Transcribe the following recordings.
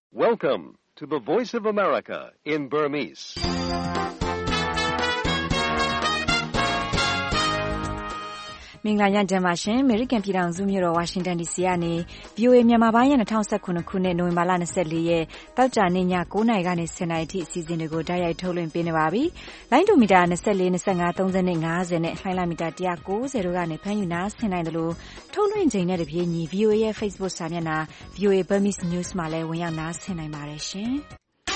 Welcome to the Voice of America in Burmese. ။မင်္ဂလာညချမ်းပါရှင်။ American ပြည်ထောင်စုမြို့တော် Washington DC ကနေ VOA မြန်မာပိုင်းရဲ့2019ခုနှစ်နိုဝင်ဘာလ24ရက်တောက်ကြနေ့ည9:00နာရီကနေ10:00နာရီထိအစီအစဉ်တွေကိုတိုက်ရိုက်ထုတ်လွှင့်ပေးနေပါပြီ။လိုင်းဒိုမီတာ24 25 30နဲ့50နဲ့လှိုင်းလမီတာ190တို့ကနေဖမ်းယူနားဆင်နိုင်တယ်လို့ထုတ်လွှင့်ချိန်နဲ့တပြေးညီ VOA ရဲ့ Facebook စာမျက်နှာ VOA Burmese News မှာလည်းဝင်ရောက်နားဆင်နိုင်ပါတယ်ရှင်။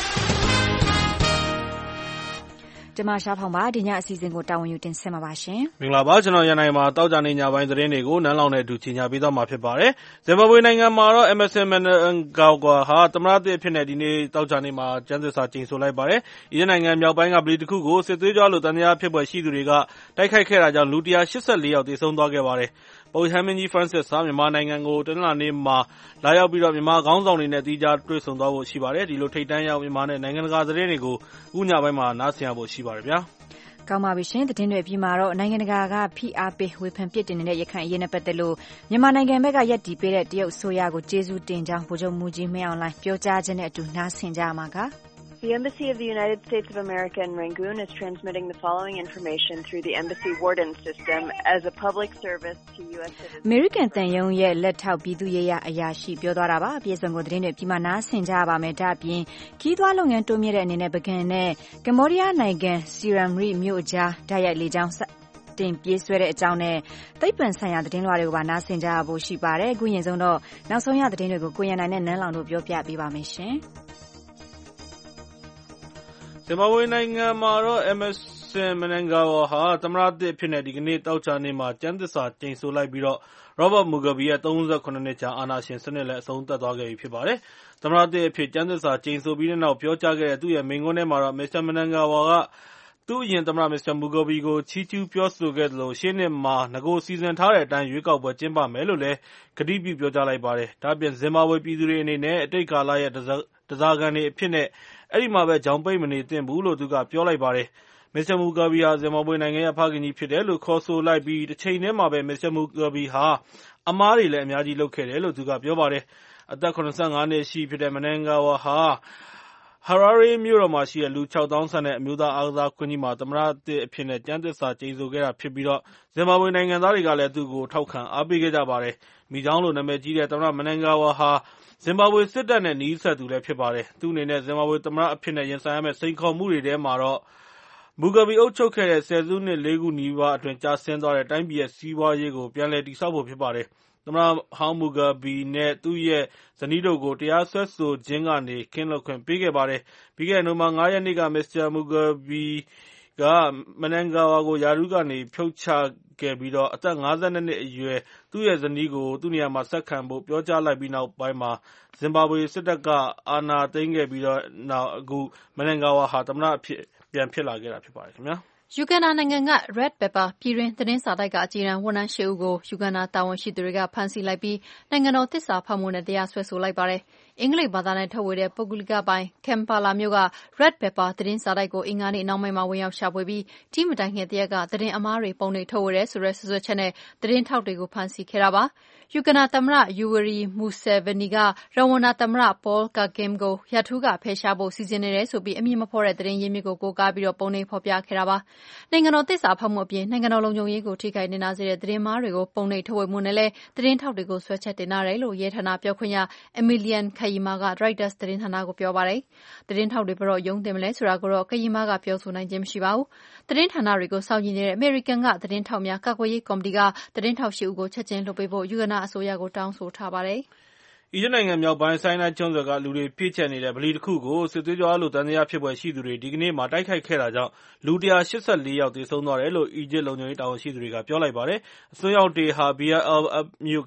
ကျမရှားဖောင်ပါဒီညအစီအစဉ်ကိုတာဝန်ယူတင်ဆက်မှာပါရှင်မင်္ဂလာပါကျွန်တော်ရန်နိုင်မှာတောက်ကြနေညပိုင်းသတင်းတွေကိုနန်းလောင်နဲ့အတူချင်ညာပေးသွားမှာဖြစ်ပါတယ်ဇင်ဘာဘွေနိုင်ငံမှာတော့ Emmerson Mnangagwa ဟာသမ္မတသစ်အဖြစ်နဲ့ဒီနေ့တောက်ကြနေမှာကျန်းသစ္စာကျိန်ဆိုလိုက်ပါတယ်အီရတ်နိုင်ငံမြောက်ပိုင်းကဗလီတစ်ခုကိုစစ်သွေးကြွလို့တန်တရားဖြစ်ပွဲရှိသူတွေကတိုက်ခိုက်ခဲ့တာကြောင့်လူ184ယောက်သေဆုံးသွားခဲ့ပါတယ်ပုပ်ရဟန်းမင်းကြီး Francis ဟာမြန်မာနိုင်ငံကိုတနင်္လာနေ့မှာလာရောက်ပြီးတော့မြန်မာခေါင်းဆောင်တွေနဲ့တီးခြားတွေ့ဆုံသွားဖို့ရှိပါတယ်ဒီလိုထိပ်တန်းရောက်မြန်မာနဲ့နိုင်ငံတကာသတင်းတွေကိုအခုညပိုင်းမှာနားဆင်ရဖို့ရှိပါတယ်ဗျာကောင်းပါပြီရှင်သတင်းတွေအပြီးမှာတော့နိုင်ငံတကာကဖိအားပေးဝေဖန်ပစ်တင်နေတဲ့ရခိုင်အရေးနဲ့ပတ်သက်လို့မြန်မာနိုင်ငံဘက်ကရပ်တည်ပေးတဲ့တရုတ်အစိုးရကိုကျေးဇူးတင်ကြောင်းဗိုလ်ချုပ်မှူးကြီးမင်းအောင်လှိုင်ပြောကြားခြင်းနဲ့အတူနားဆင်ကြမှာက The Embassy of the United States of America in Rangoon is transmitting the following information through the Embassy Warden system as a public service to U.S. citizens. American တန်ယုံရဲ့လက်ထောက်ပြည်သူ့ရေးရာအရာရှိပြောသွားတာပါပြည်စုံကိုသတင်းတွေပြီးမှနားဆင်ကြပါမယ်ဒါအပြင်ခီးသွွားလုပ်ငန်းတိုးမြင့်တဲ့အနေနဲ့ပကံနဲ့ကမ္ဘောဒီးယားနိုင်ငံ Siem Reap မြို့အကြားဓာတ်ရိုက်လေကြောင်းတင်ပြေးဆွဲတဲ့အကြောင်းနဲ့သိပ္ပံဆိုင်ရာသတင်းလွှာတွေကိုပါနားဆင်ကြဖို့ရှိပါတယ်အခုရင်ဆုံးတော့နောက်ဆုံးရသတင်းတွေကိုကိုရန်နိုင်နဲ့နန်းလောင်တို့ပြောပြပေးပါမယ်ရှင်ဇင်ဘာဘွေနိုင်ငံမှာတော့ Emmerson Mnangagwa ဟာသမ္မတသစ်အဖြစ်နဲ့ဒီကနေ့တောက်ချာနေ့မှာကျမ်းသစ္စာကျိန်ဆိုလိုက်ပြီးတော့ Robert Mugabe ရဲ့38နှစ်ကြာအာဏာရှင်စနစ်လည်းအဆုံးသတ်သွားခဲ့ပြီဖြစ်ပါတယ်။သမ္မတသစ်အဖြစ်ကျမ်းသစ္စာကျိန်ဆိုပြီးတဲ့နောက်ပြောကြားခဲ့တဲ့သူ့ရဲ့မိန့်ခွန်းထဲမှာတော့ Mr. Mnangagwa ကသူ့အရင်သမ္မတ Mr. Mugabe ကိုချီးကျူးပြောဆိုခဲ့သလိုရှေ့နှစ်မှာငကိုစီစဉ်ထားတဲ့အတိုင်းရွေးကောက်ပွဲကျင်းပမယ်လို့လည်းကတိပြုပြောကြားလိုက်ပါတယ်။ဒါ့အပြင်ဇင်ဘာဘွေပြည်သူတွေအနေနဲ့အတိတ်ကာလရဲ့တစားကန်တွေအဖြစ်နဲ့အဲ့ဒီမှာပဲကြောင်ပိတ်မနေသင့်ဘူးလို့သူကပြောလိုက်ပါတယ်။ Mr. Mugabe ဟာဇင်ဘာဘွေနိုင်ငံရဲ့ဖခင်ကြီးဖြစ်တယ်လို့ခေါ်ဆိုလိုက်ပြီးတစ်ချိန်တည်းမှာပဲ Mr. Mugabe ဟာအမားတွေလည်းအများကြီးလုပ်ခဲ့တယ်လို့သူကပြောပါတယ်။အသက်85နှစ်ရှိဖြစ်တဲ့ Mnangagwa ဟာHarare မြို့တော်မှာရှိတဲ့လူ6000ဆန့်တဲ့အမျိုးသားအားကစားကွင်းကြီးမှာသမ္မတသစ်အဖြစ်နဲ့ကျမ်းသစ္စာကျိန်ဆိုခဲ့တာဖြစ်ပြီးတော့ဇင်ဘာဘွေနိုင်ငံသားတွေကလည်းသူ့ကိုထောက်ခံအားပေးခဲ့ကြပါတယ်။မိချောင်းလိုနာမည်ကြီးတဲ့သမ္မတ Mnangagwa ဟာဇင်ဘာဘွေစစ်တပ်နဲ့နီးစပ်သူလည်းဖြစ်ပါတယ်။သူ့အနေနဲ့ဇင်ဘာဘွေသမ္မတအဖြစ်နဲ့ရင်ဆိုင်ရမယ့်စိန်ခေါ်မှုတွေထဲမှာတော့Mugabe အုပ်ချုပ်ခဲ့တဲ့ဆယ်စုနှစ်4ခုနီးပါးအတွင်းကျဆင်းသွားတဲ့တိုင်းပြည်ရဲ့စီးပွားရေးကိုပြန်လည်တည်ဆောက်ဖို့ဖြစ်ပါတယ်။သမ္မတဟောင်း Mugabe နဲ့သူ့ရဲ့ဇနီးတို့ကိုတရားစွဲဆိုခြင်းကနေကင်းလွတ်ခွင့်ပေးခဲ့ပါတယ်။ပြီးခဲ့တဲ့နိုဝင်ဘာ9ရက်နေ့က Mr. Mugabe က Mnangagwa ကိုယာထူးကနေဖြုတ်ချခဲ့ပြီးတော့အသက်52နှစ်အရွယ်သူ့ရဲ့ဇနီးကိုသူ့နေရာမှာဆက်ခံဖို့ပြောကြားလိုက်ပြီးနောက်ပိုင်းမှာဇင်ဘာဘွေစစ်တပ်ကအာဏာသိမ်းခဲ့ပြီးတော့နောက်အခု Mnangagwa ဟာသမ္မတအဖြစ်ပြန်ဖြစ်လာခဲ့တာဖြစ်ပါတယ်ခင်ဗျာယူဂန်ဒါနိုင်ငံက Red Pepper ပြည်တွင်းသတင်းစာတိုက်ကအခြေခံဝန်ထမ်း8ဦးကိုယူဂန်ဒါတာဝန်ရှိသူတွေကဖမ်းဆီးလိုက်ပြီးနိုင်ငံတော်သစ္စာဖောက်မှုနဲ့တရားစွဲဆိုလိုက်ပါတယ်။အင်္ဂလိပ်ဘာသာနဲ့ထုတ်ဝေတဲ့ပုဂ္ဂလိကပိုင် Kampala မြို့က Red Pepper သတင်းစာတိုက်ကိုအင်္ဂါနေ့နှောင်းပိုင်းမှာဝင်ရောက်ရှာဖွေပြီးထိမတိုင်ခင်တရက်ကသတင်းအမှားတွေပုံတွေထုတ်ဝေတယ်ဆိုတဲ့စွပ်စွဲချက်နဲ့သတင်းထောက်တွေကိုဖမ်းဆီးခဲ့တာပါ။ယူဂန်ဒါသမ္မတ Yoweri Museveni ကရဝမ်ဒါသမ္မတ Paul Kagame ကိုရာထူးကဖယ်ရှားဖို့စီစဉ်နေတယ်ဆိုပြီးအမည်မဖော်တဲ့သတင်းရင်းမြစ်ကိုကိုးကားပြီးပုံတွေဖော်ပြခဲ့တာပါ။နိုင်ငံတော်သစ္စာဖောက်မှုအပြင်နိုင်ငံတော်လုံခြုံရေးကိုထိခိုက်နစ်နာစေတဲ့သတင်းမှားတွေကိုပုံနှိပ်ထုတ်ဝေမှုနဲ့လည်းသတင်းထောက်တွေကိုဆွဲချက်တင်ထားတယ်လို့ရဲဌာနပြောခွင့်ရ Emilian Kayima က Reuters သတင်းဌာနကိုပြောပါတယ်။သတင်းထောက်တွေဘယ်တော့ရုံးတင်မလဲဆိုတာကိုတော့ Kayima ကပြောဆိုနိုင်ခြင်းမရှိပါဘူး။သတင်းဌာနတွေကိုစောင့်ကြည့်နေတဲ့ American ကသတင်းထောက်များကာကွယ်ရေးကော်မတီကသတင်းထောက်8ဦးကိုချက်ချင်းလွှတ်ပေးဖို့ယူဂန်ဒါအစိုးရကိုတောင်းဆိုထားပါတယ်။အီဂျစ်နိုင်ငံမြောက်ပိုင်းဆိုင်းနိုင်းကျွန်းဆွယ်ကလူတွေပြည့်ကျက်နေတဲ့ဗလီတစ်ခုကိုစစ်သွေးကြွလို့တန်တရားဖြစ်ပွဲရှိသူတွေဒီကနေ့မှတိုက်ခိုက်ခဲ့တာကြောင့်လူ184ယောက်သေဆုံးသွားတယ်လို့အီဂျစ်လုံခြုံရေးတာဝန်ရှိသူတွေကပြောလိုက်ပါတယ်။အစွန်းရောက်တွေဟာ Bir al-Abd မြို့က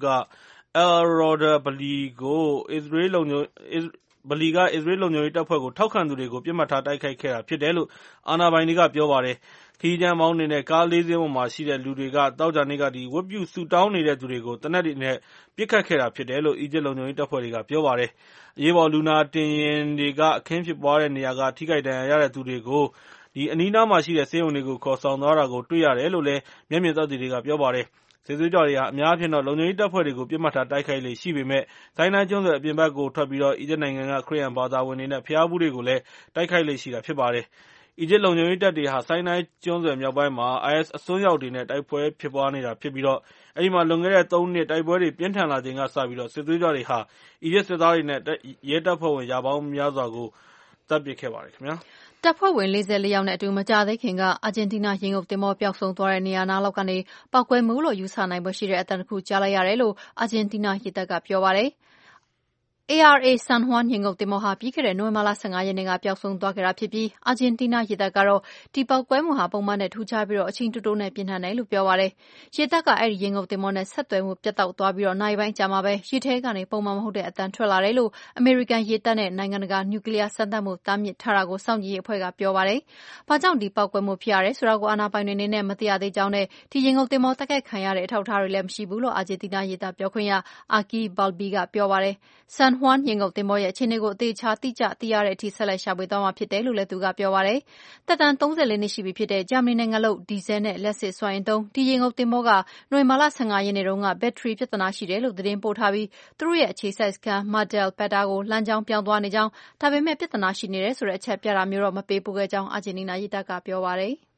Al-Rawda ဗလီကိုအစ္စရေးလုံခြုံရေးတပ်ဖွဲ့ကိုထောက်ခံသူတွေကိုပြစ်မှတ်ထားတိုက်ခိုက်ခဲ့တာဖြစ်တယ်လို့အာဏာပိုင်တွေကပြောပါတယ်။ခရီးချမ်းမောင်းနေတဲ့ကားလေးစင်းပေါ်မှာရှိတဲ့လူတွေကသောကြာနေ့ကဝတ်ပြုဆုတောင်းနေတဲ့သူတွေကိုသေနတ်တွေနဲ့ပစ်ခတ်ခဲ့တာဖြစ်တယ်လို့အီဂျစ်လုံခြုံရေးတပ်ဖွဲ့တွေကပြောပါတယ်။အရေးပေါ်လူနာတင်ယာဉ်တွေကအခင်းဖြစ်ပွားတဲ့နေရာကထိခိုက်ဒဏ်ရာရတဲ့သူတွေကိုအနီးနားမှာရှိတဲ့ဆေးရုံတွေကိုခေါ်ဆောင်သွားတာကိုတွေ့ရတယ်လို့လည်းမျက်မြင်သက်သေတွေကပြောပါတယ်။စစ်သွေးကြွတွေဟာအများအပြားလုံခြုံရေးတပ်ဖွဲ့တွေကိုပစ်မှတ်ထားတိုက်ခိုက်လေ့ရှိပေမဲ့ဆိုင်းနိုင်းကျွန်းဆွယ်အပြင်ဘက်ကိုထွက်ပြီးအီဂျစ်နိုင်ငံကခရစ်ယာန်ဘာသာဝင်တွေနဲ့ဘုရားဖူးတွေကိုလည်းတိုက်ခိုက်လေ့ရှိတာဖြစ်ပါတယ်။အီဂျစ်လုံခြုံရေးတပ်တွေဟာဆိုင်းနိုင်းကျွန်းဆွယ်မြောက်ပိုင်းမှာ IS အစွန်းရောက်တွေနဲ့တိုက်ပွဲဖြစ်ပွားနေတာဖြစ်ပြီးအဲဒီမှာလွန်ခဲ့တဲ့3 နှစ်တိုက်ပွဲတွေပြင်းထန်လာချိန်ကစပြီးစစ်သွေးကြွတွေဟာအီဂျစ်စစ်သားတွေနဲ့ရဲတပ်ဖွဲ့ဝင်ရာပေါင်းများစွာကိုသတ်ပစ်ခဲ့ပါတယ်ခင်ဗျာ။တပ်ဖွဲ့ဝင်44 ယောက်နဲ့အတူမကြာသေးခင်ကအာဂျင်တီးနားရေငုပ်သင်္ဘောပျောက်ဆုံးသွားတဲ့နေရာနားလောက်ကနေပောက်ကွဲမှုလို့ယူဆနိုင်ဖွယ်ရှိတဲ့အသံတစ်ခုကြားလိုက်ရတယ်လို့အာဂျင်တီးနားရေတပ်ကပြောပါတယ်။ ARA San Juan ရေငုပ်သင်္ဘောဟာပြီးခဲ့တဲ့နိုဝင်ဘာလ15 ရက်နေ့ကပျောက်ဆုံးသွားခဲ့တာဖြစ်ပြီးအာဂျင်တီးနားရေတပ်ကတော့ဒီပေါက်ကွဲမှုဟာပုံမှန်နဲ့ထူးခြားပြီးအချိန်တိုတိုနဲ့ပြင်းထန်တယ်လို့ပြောပါတယ်။ရေတပ်ကအဲဒီရေငုပ်သင်္ဘောနဲ့ဆက်သွယ်မှုပြတ်တောက်သွားပြီးနာရီပိုင်းကြာမှပဲရေထဲကနေပုံမှန်မဟုတ်တဲ့အသံထွက်လာတယ်လို့အမေရိကန်ရေတပ်နဲ့နိုင်ငံတကာနျူကလ িয়ার စမ်းသပ်မှုတားမြစ်ထားတာကိုစောင့်ကြည့်ရေးအဖွဲ့ကပြောပါတယ်။ဘာကြောင့်ဒီပေါက်ကွဲမှုဖြစ်ရတယ်ဆိုတာကိုအာဏာပိုင်တွေအနေနဲ့မသိရသေးကြောင်းနဲ့ဒီရေငုပ်သင်္ဘောတိုက်ခိုက်ခံရတဲ့အထောက်အထားတွေလည်းမရှိဘူးလို့အာဂျင်တီးနားရေတပ်ပြောခွင့်ရ Aki Balbi ကပြောပါတယ်။ San Juan ရေငုပ်သင်္ဘောရဲ့အခြေအနေကိုအသေးချာတိကျသိရတဲ့အထိဆက်လက်ရှာဖွေသွားမှာဖြစ်တယ်လို့လည်းသူကပြောပါတယ်။သက်တမ်း34 နှစ်ရှိပြီဖြစ်တဲ့ဂျာမနီနိုင်ငံလုပ်ဒီဇယ်နဲ့လျှပ်စစ်စွမ်းအင်သုံးဒီရေငုပ်သင်္ဘောကနိုဝင်ဘာလ15 ရက်နေ့တုန်းကဘက်ထရီပြဿနာရှိတယ်လို့သတင်းပို့ထားပြီးသူတို့ရဲ့အခြေစိုက်စခန်း Mar del Plata ကိုလမ်းကြောင်းပြောင်းသွားနေကြောင်းဒါပေမဲ့ပြဿနာရှိနေတယ်ဆိုတဲ့အချက်ပြတာမျိုးတော့မပေးပို့ခဲ့ကြောင်းအာဂျင်တီးနားရေတပ်ကပြောပါတယ်။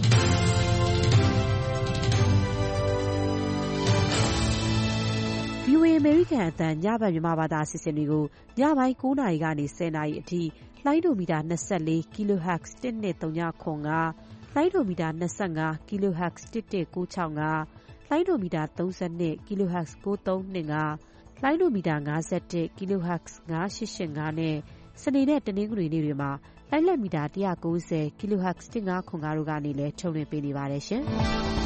VOA အမေရိကန်အသံညဘက်မြန်မာဘာသာအစီအစဉ်တွေကိုညပိုင်း9 နာရီကနေ10 နာရီအထိလိုင်းဒိုမီတာ24 kHz 12395လိုင်းဒိုမီတာ25 kHz 11965လိုင်းဒိုမီတာ32 kHz 9325လိုင်းဒိုမီတာ51 kHz 9885နဲ့စနေနဲ့တနင်္ဂနွေနေ့တွေမှာလိုင်းလက်မီတာ190 kHz 1505တို့ကနေလည်းထုတ်လွှင့်ပေးနေပါတယ်ရှင်။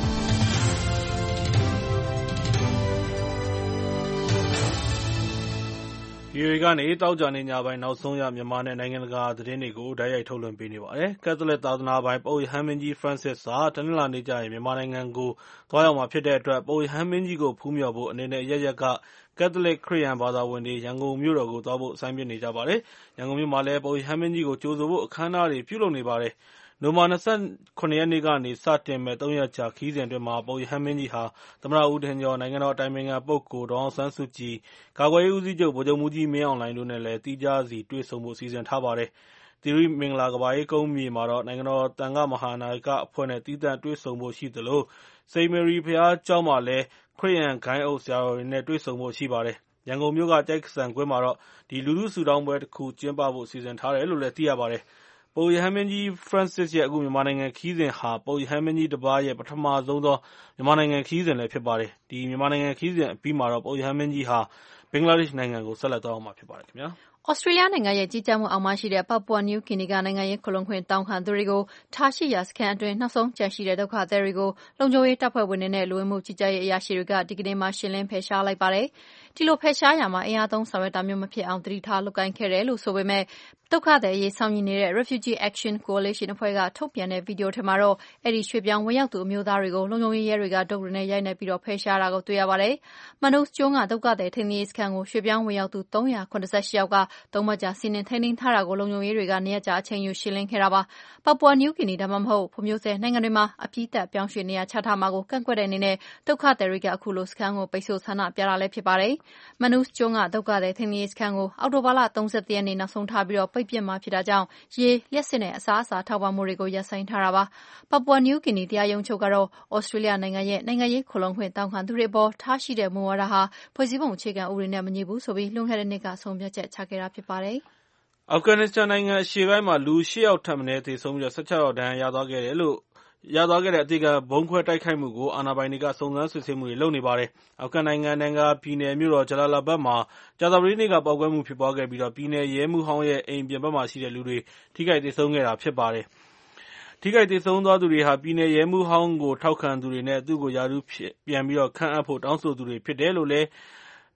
VOA ကနေတောက်ကြနေညပိုင်းနောက်ဆုံးရမြန်မာနဲ့နိုင်ငံတကာသတင်းတွေကိုတိုက်ရိုက်ထုတ်လွှင့်ပေးနေပါတယ်။ကက်သလစ်သာသနာပိုင်ပုပ်ရဟန်းမင်းကြီး Francis ဟာတနင်္လာနေ့ကျရင်မြန်မာနိုင်ငံကိုသွားရောက်မှာဖြစ်တဲ့အတွက်ပုပ်ရဟန်းမင်းကြီးကိုဖူးမြော်ဖို့အနေနဲ့ရက်ရက်ကကက်သလစ်ခရစ်ယာန်ဘာသာဝင်တွေရန်ကုန်မြို့တော်ကိုသွားဖို့စိုင်းပြနေကြပါတယ်။ရန်ကုန်မြို့မှာလည်းပုပ်ရဟန်းမင်းကြီးကိုကြိုဆိုဖို့အခမ်းအနားတွေပြုလုပ်နေပါတယ်။နိုဝင်ဘာ29 ရက်နေ့ကနေစတင်မယ့်3 ရက်ကြာခရီးစဉ်အတွင်းပုပ်ရဟန်းမင်းကြီးဟာသမ္မတဦးထင်ကျော်၊နိုင်ငံတော်အတိုင်ပင်ခံပုဂ္ဂိုလ်ဒေါ်အောင်ဆန်းစုကြည်၊ကာကွယ်ရေးဦးစီးချုပ်ဗိုလ်ချုပ်မှူးကြီးမင်းအောင်လှိုင်တို့နဲ့လည်းသီးခြားစီတွေ့ဆုံဖို့စီစဉ်ထားပါတယ်။သီရိမင်္ဂလာကဘာအေးကုန်းမြေမှာနိုင်ငံတော်သံဃမဟာနာယကအဖွဲ့နဲ့သီးသန့်တွေ့ဆုံဖို့ရှိသလိုစိန့်မေရီဘုရားကျောင်းမှာလည်းခရစ်ယာန်ဂိုဏ်းအုပ်ဆရာတော်တွေနဲ့တွေ့ဆုံဖို့ရှိပါတယ်။ရန်ကုန်မြို့ကကျိက္ခဆံကွင်းမှာလူထုဆုတောင်းပွဲတစ်ခုကျင်းပဖို့စီစဉ်ထားတယ်လို့လည်းသိရပါတယ်။ပုပ်ရဟန်းမင်းကြီး Francis ရဲ့အခုမြန်မာနိုင်ငံခရီးစဉ်ဟာပုပ်ရဟန်းမင်းကြီးတစ်ပါးရဲ့ပထမဆုံးသောမြန်မာနိုင်ငံခရီးစဉ်လည်းဖြစ်ပါတယ်။ဒီမြန်မာနိုင်ငံခရီးစဉ်အပြီးမှာပုပ်ရဟန်းမင်းကြီးဟာဘင်္ဂလားဒေ့ရှ်နိုင်ငံကိုဆက်လက်သွားရောက်မှာဖြစ်ပါတယ်ခင်ဗျာ။သြစတြေးလျနိုင်ငံရဲ့ကြီးကြပ်မှုအောက်မှာရှိတဲ့ပါပူဝါနယူးဂီနီကနိုင်ငံရေးခိုလှုံခွင့်တောင်းခံသူတွေကိုထားရှိရာစခန်းအတွင်းနောက်ဆုံးကျန်ရှိတဲ့ဒုက္ခသည်တွေကိုလုံခြုံရေးတပ်ဖွဲ့ဝင်တွေနဲ့လူဝင်မှုကြီးကြပ်ရေးအရာရှိတွေကဒီကနေ့မှရှင်းလင်းဖယ်ရှားလိုက်ပါတယ်။ဒီလိုဖယ်ရှားရာမှာအင်အားသုံးဆောင်ရွက်တာမျိုးမဖြစ်အောင်သတိထားလုပ်ကိုင်ခဲ့တယ်လို့ဆိုပေမဲ့ဒုက္ခသည်အရေးဆောင်ရွက်နေတဲ့ Refugee Action Coalition အဖွဲ့ကထုတ်ပြန်တဲ့ဗီဒီယိုထဲမှာအဲဒီရွှေ့ပြောင်းဝင်ရောက်သူအမျိုးသားတွေကိုလုံခြုံရေးရဲတွေကဒုတ်တွေနဲ့ရိုက်နှက်ပြီးဖယ်ရှားတာကိုတွေ့ရပါတယ်။ Manus ကျွန်းကဒုက္ခသည်ထိန်းသိမ်းရေးစခန်းကိုရွှေ့ပြောင်းဝင်ရောက်သူ388ယောက်က3 ပတ်ကြာစီးနင်းထိန်းသိမ်းထားတာကိုလုံခြုံရေးတွေက2 ရက်ကြာအချိန်ယူရှင်းလင်းခဲ့တာပါ။ပါပူဝါနယူးဂီနီဒါမှမဟုတ်ဖွံ့ဖြိုးဆဲနိုင်ငံတွေမှာအပြီးသတ်ပြောင်းရွှေ့နေရာချထားမှာကိုကန့်ကွက်တဲ့အနေနဲ့ဒုက္ခသည်တွေကအခုလိုစခန်းကိုပိတ်ဆို့ဆန္ဒပြတာလည်းဖြစ်ပါတယ်။ Manus ကျွန်းကဒုက္ခသည်ထိန်းသိမ်းရေးစခန်းကိုအောက်တိုဘာလ31 ရက်နေ့နောက်ဆုံးထားပြီးပိတ်ပစ်မှာဖြစ်တာကြောင့်ရေ၊လျှပ်စစ်နဲ့အစားအစာထောက်ပံ့မှုတွေကိုရပ်ဆိုင်းထားတာပါ။ပါပူဝါနယူးဂီနီတရားရုံးချုပ်ကတော့သြစတြေးလျနိုင်ငံရဲ့နိုင်ငံရေးခိုလှုံခွင့်တောင်းခံသူတွေအပေါ်ထားရှိတဲ့မူဝါဒဟာဖွဲ့စည်းပုံအခြေခံဥပဒေနဲ့မညီဘူးဆိုပြီးလွန်ခဲ့တဲ့နှစ်ကဆုံးဖြတ်ချက်ချခဲ့တာဖြစ်ပါတယ်။အာဖဂန်နစ္စတန်နိုင်ငံအရှေ့ပိုင်းမှာလူ8 ယောက်ထက်မနည်းသေဆုံးပြီး16 ယောက်ဒဏ်ရာရသွားခဲ့တဲ့အသေခံဗုံးခွဲတိုက်ခိုက်မှုကိုအာဏာပိုင်တွေကစုံစမ်းစစ်ဆေးမှုတွေလုပ်နေပါတယ်။အာဖဂန်နိုင်ငံနန်ဂါပြည်နယ်မြို့တော်ဂျလာလာဘတ်မှာကြာသပတေးနေ့ကပေါက်ကွဲမှုဖြစ်ပွားခဲ့ပြီးပြည်နယ်ရဲမှူးဟောင်းရဲ့အိမ်ပြင်ဘက်မှာရှိတဲ့လူတွေထိခိုက်သေဆုံးခဲ့တာဖြစ်ပါတယ်။ထိခိုက်သေဆုံးသွားသူတွေဟာပြည်နယ်ရဲမှူးဟောင်းကိုထောက်ခံသူတွေနဲ့သူ့ကိုရာထူးပြန်ခန့်အပ်ဖို့တောင်းဆိုသူတွေဖြစ်တယ်လို့လည်းပြ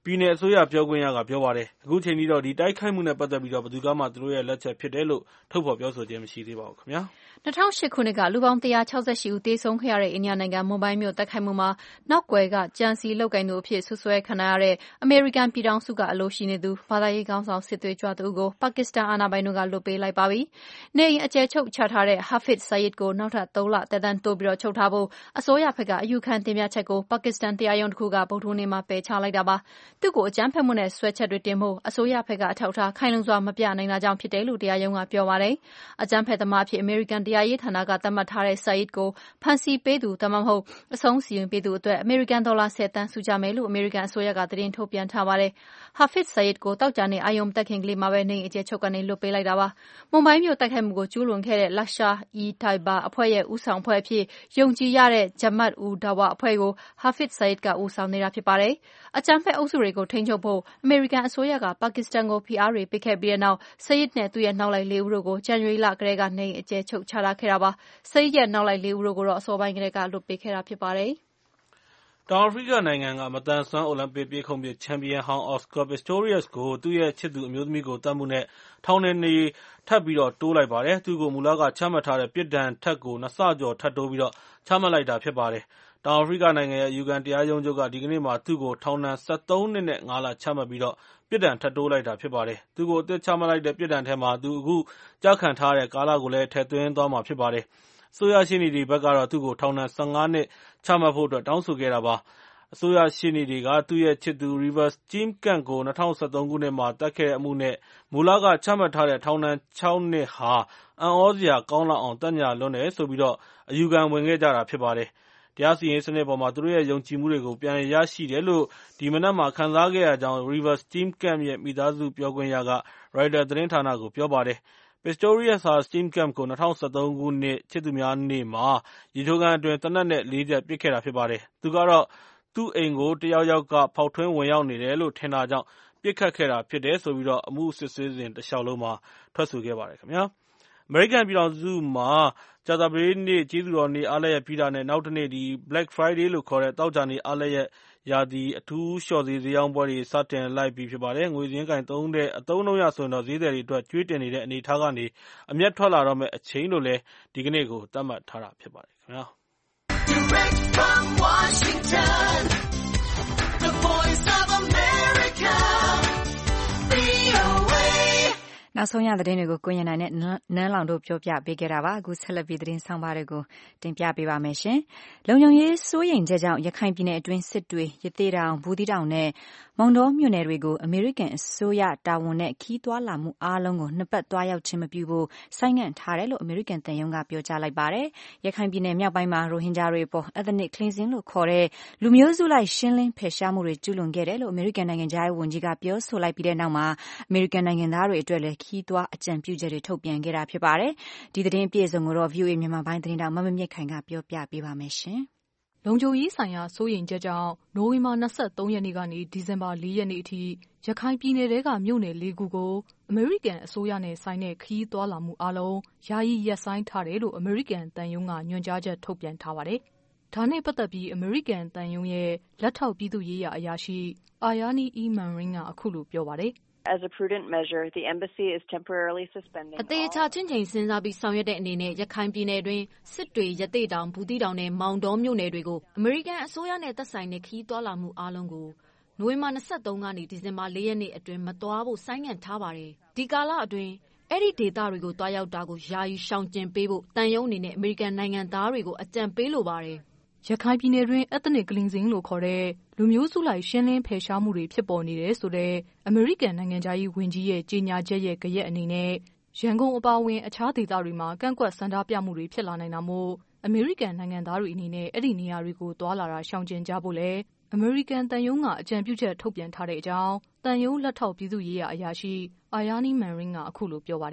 ပြည်နယ်အစိုးရပြောခွင့်ရကပြောပါတယ်။ အခုချိန်ထိတော့ဒီတိုက်ခိုက်မှုနဲ့ပတ်သက်ပြီးဘယ်သူကမှသူတို့ရဲ့လက်ချက်ဖြစ်တယ်လို့ထုတ်ဖော်ပြောဆိုခြင်းမရှိသေးပါဘူးခင်ဗျာ။ 2008 ခုနှစ်ကလူပေါင်း168ဦးသေဆုံးခဲ့ရတဲ့အိန္ဒိယနိုင်ငံမွန်ဘိုင်းမြို့တိုက်ခိုက်မှုမှာနောက်ကွယ်ကကြံစည်လုပ်ကိုင်သူအဖြစ်ဆွဆွဲခံရတဲ့အမေရိကန်ပြည်ထောင်စုကအလိုရှိနေသူဘာသာရေးခေါင်းဆောင်စစ်သွေးကြွသူကိုပါကစ္စတန်အာဏာပိုင်တို့ကလွှတ်ပေးလိုက်ပါပြီ။နေအိမ်အကျယ်ချုပ်ချထားတဲ့ Hafiz Saeed ကိုနောက်ထပ်3လသက်တမ်းတိုးပြီးချုပ်ထားဖို့အစိုးရဘက်ကအယူခံတင်ပြချက်ကိုပါကစ္စတန်တရားရုံးတစ်ခုကဗုဒ္ဓဟူးနေ့မှာပယ်ချလိုက်တာပါ။သူ့ကိုအကြမ်းဖက်မှုနဲ့စွဲချက်တွေတင်ဖို့အစိုးရဘက်ကအထောက်အထားခိုင်လုံစွာမပြနိုင်တာကြောင့်ဖြစ်တယ်လို့တရားရုံးကပြောပါတယ်။အကြမ်းဖက်သမားအဖြစ်အမေရိကန်တရားရေးဌာနကသတ်မှတ်ထားတဲ့ Saeed ကိုဖမ်းဆီးပေးသူဒါမှမဟုတ်အဆုံးစီရင်ပေးသူအတွက်အမေရိကန်ဒေါ်လာ10 သန်းဆုကြမယ်လို့အမေရိကန်အစိုးရကသတင်းထုတ်ပြန်ထားပါတယ်။ Hafiz Saeed ကိုသောကြာနေ့အာရုံမတက်ခင်ကလေးမှာပဲနေအိမ်အကျယ်ချုပ်ကနေလွှတ်ပေးလိုက်တာပါ။မွန်ဘိုင်းမြို့တိုက်ခိုက်မှုကိုကျူးလွန်ခဲ့တဲ့ Lashkar-e-Taiba အဖွဲ့ရဲ့ဦးဆောင်အဖွဲ့အဖြစ်ယုံကြည်ရတဲ့ Jamaat-ud-Dawa အဖွဲ့ကို Hafiz Saeed ကဦးဆောင်နေတာဖြစ်ပါတယ်။အကြမ်းဖက်အုပ်စုတွေကိုထိန်းချုပ်ဖို့အမေရိကန်အစိုးရကပါကစ္စတန်ကိုဖိအားတွေပေးခဲ့ပြီးတဲ့နောက် Saeed နဲ့သူ့ရဲ့နောက်လိုက်4ဦးတို့ကိုဇန်နဝါရီလကတည်းကနေအိမ်အကျယ်ချုပ်ချထားခဲ့တာပါ။ Saeed ရဲ့နောက်လိုက်4ဦးတို့ကိုတော့အစောပိုင်းကတည်းကလွှတ်ပေးခဲ့တာဖြစ်ပါတယ်။တောင်အာဖရိကနိုင်ငံကမသန်စွမ်းအိုလံပစ်ပြေးခုန်ပစ်ချန်ပီယံဟောင်း Oscar Pistorius ကိုသူ့ရဲ့ချစ်သူအမျိုးသမီးကိုသတ်မှုနဲ့ထောင်ဒဏ်ထပ်တိုးလိုက်ပါတယ်။ သူ့ကိုမူလကချမှတ်ထားတဲ့ပြစ်ဒဏ်ထက်ကို2ဆကျော်ထပ်တိုးပြီးချမှတ်လိုက်တာဖြစ်ပါတယ်။ တောင်အာဖရိကနိုင်ငံရဲ့အယူခံတရားရုံးချုပ်ကဒီကနေ့မှာသူ့ကိုထောင်ဒဏ်13 နှစ်နဲ့5 လချမှတ်ပြီးပြစ်ဒဏ်ထပ်တိုးလိုက်တာဖြစ်ပါတယ်။ သူ့ကိုအသစ်ချမှတ်လိုက်တဲ့ပြစ်ဒဏ်ထဲမှာသူအခုကျခံထားရတဲ့ကာလကိုလည်းထည့်သွင်းသွားမှာဖြစ်ပါတယ်။ အစိုးရရှေ့နေတွေဘက်ကတော့သူ့ကိုထောင်ဒဏ်15 နှစ်ချမှတ်ဖို့တောင်းဆိုခဲ့တာပါ။ အစိုးရရှေ့နေတွေကသူ့ရဲ့ချစ်သူ Reeva Steenkamp ကို2013 ခုနှစ်မှာသတ်ခဲ့တဲ့အမှုနဲ့မူလကချမှတ်ထားတဲ့ထောင်ဒဏ်6 နှစ်ဟာအံ့သြစရာကောင်းလောက်အောင်သက်ညှာလွန်းတယ်ဆိုပြီးအယူခံဝင်ခဲ့ကြတာဖြစ်ပါတယ်။ တရားစီရင်ရေးစနစ်အပေါ်သူတို့ရဲ့ယုံကြည်မှုတွေကိုပြန်ရရှိတယ်လို့ဒီမနက်မှာခံစားခဲ့ရကြောင်း Reeva Steenkamp ရဲ့မိသားစုပြောခွင့်ရက ရိုက်တာသတင်းဌာနကိုပြောပါတယ်။ Pistorius ဟာ Steenkamp ကို2013 ခုနှစ်ချစ်သူများနေ့မှာရေချိုးခန်းအတွင်းသေနတ်နဲ့4 ချက်ပစ်ခဲ့တာဖြစ်ပါတယ်။ သူကတော့သူ့အိမ်ကိုတယောက်ယောက်ကဖောက်ထွင်းဝင်ရောက်နေတယ်လို့ထင်တာကြောင့်ပစ်ခတ်ခဲ့တာဖြစ်တယ်လို့အမှုစစ်ဆေးစဉ်တလျှောက်လုံးမှာထွက်ဆိုခဲ့ပါတယ်ခင်ဗျာ။ အမေရိကန်ပြည်ထောင်စုမှာကြာသပတေးနေ့ကျေးဇူးတော်နေ့အားလပ်ရက်ပြီးတာနဲ့နောက်တနေ့ Black Friday လို့ခေါ်တဲ့သောကြာနေ့အားလပ်ရက်ရာသီအထူးလျှော့ဈေးရောင်းပွဲတွေစတင်လိုက်ပြီဖြစ်ပါတယ်။ ငွေစာရင်းကိုင်သုံးတဲ့အသုံးအနှုန်းအရဆိုရင်ဈေးသည်တွေအတွက်ကြွေးတင်နေတဲ့အနေအထားကနေအမျက်ထွက်လာတော့မယ့်အချိန်လို့လည်းဒီကနေ့ကိုသတ်မှတ်ထားတာဖြစ်ပါတယ်ခင်ဗျာ။ Direct from Washington, the voice of America, VOA. နောက်ဆုံးရသတင်းတွေကိုကိုရနိုင်နဲ့နန်းလောင်တို့ပြောပြပေးခဲ့တာပါအခုဆက်လက်ပြီးသတင်းဆောင်ပါတွေကိုတင်ပြပေးပါမယ်ရှင်လုံခြုံရေးစိုးရိမ်ချက်ကြောင့်ရခိုင်ပြည်နယ်အတွင်းစစ်တွေရသေ့တောင်ဘူးသီးတောင်နဲ့မောင်တောမြို့နယ်တွေကိုအမေရိကန်အစိုးရတာဝန်နဲ့ခီးသွွာလာမှုအားလုံးကိုနှစ်ပတ်သွားရောက်ခြင်းမပြုဖို့ဆိုင်းငံ့ထားတယ်လို့အမေရိကန်တန်ယုံကပြောကြားလိုက်ပါတယ်ရခိုင်ပြည်နယ်မြောက်ပိုင်းမှာရိုဟင်ဂျာတွေအပေါ် ethnic cleansing လို့ခေါ်တဲ့လူမျိုးစုလိုက်ရှင်းလင်းဖယ်ရှားမှုတွေကျူးလွန်ခဲ့တယ်လို့အမေရိကန်နိုင်ငံခြားရေးဝန်ကြီးကပြောဆိုလိုက်ပြီးတဲ့နောက်မှာအမေရိကန်နိုင်ငံသားတွေအတွက်လည်းခီးသွွာအကြံပြုချက်တွေထုတ်ပြန်ခဲ့တာဖြစ်ပါတယ်ဒီသတင်းအပြည့်အစုံကိုတော့ VOA မြန်မာပိုင်းသတင်းတောက်မမြင့်ခိုင်ကပြောပြပေးပါမယ်ရှင်လုံခြုံရေးဆိုင်ရာစိုးရိမ်ချက်ကြောင့်နိုဝင်ဘာ23ရက်နေ့ကနေဒီဇင်ဘာ4ရက်နေ့အထိရခိုင်ပြည်နယ်ထဲကမြို့နယ်၄ခုကိုအမေရိကန်အစိုးရနဲ့ဆိုင်တဲ့ခရီးသွားလာမှုအားလုံးယာယီရပ်ဆိုင်းထားတယ်လို့အမေရိကန်တန်ယုံကညွှန်ကြားချက်ထုတ်ပြန်ထားပါတယ်။ဒါနဲ့ပတ်သက်ပြီးအမေရိကန်တန်ယုံရဲ့လက်ထောက်ပြည်သူ့ရေးရာအရာရှိအာယာနီအီမန်ရင်းကအခုလိုပြောပါတယ် As a prudent measure, the embassy is temporarily suspending. အသေးချာချင်းချင်းစဉ်းစားပြီးဆောင်ရွက်တဲ့အနေနဲ့ရခိုင်ပြည်နယ်တွင်စစ်တွေရသေ့တောင်ဘူးသီးတောင်နဲ့မောင်တောမြို့နယ်တွေကိုအမေရိကန်အစိုးရနဲ့သက်ဆိုင်တဲ့ခရီးသွားလာမှုအားလုံးကိုနိုဝင်ဘာ23ကနေဒီဇင်ဘာ4ရက်နေ့အတွင်းမသွားဖို့ဆိုင်းငံ့ထားပါတယ်။ဒီကာလအတွင်းအဲ့ဒီဒေသတွေကိုတွားရောက်တာကိုယာယီရှောင်ကျဉ်ပေးဖို့တန်ယုံအနေနဲ့အမေရိကန်နိုင်ငံသားတွေကိုအကြံပေးလိုပါတယ်။ရခိုင်ပြည်နယ်တွင် ethnic cleansing လို့ခေါ်တဲ့လူမျိုးစုလိုက်ရှင်းလင်းဖယ်ရှားမှုတွေဖြစ်ပေါ်နေတယ်ဆိုတဲ့အမေရိကန်နိုင်ငံခြားရေးဝန်ကြီးရဲ့ကြေညာချက်ရဲ့ကြရက်အနေနဲ့ရန်ကုန်အပါအဝင်အခြားဒေသတွေမှာကန့်ကွက်ဆန္ဒပြမှုတွေဖြစ်လာနိုင်တာမို့အမေရိကန်နိုင်ငံသားတွေအနေနဲ့အဲ့ဒီနေရာတွေကိုတွာလာတာရှောင်ကျဉ်ကြဖို့လဲအမေရိကန်တန်ယုံကအကြံပြုချက်ထုတ်ပြန်ထားတဲ့အကြောင်းတန်ယုံလက်ထောက်ပြည်သူ့ရေးရာအရာရှိအာယာနီမန်ရင်းကအခုလိုပြောပါတယ်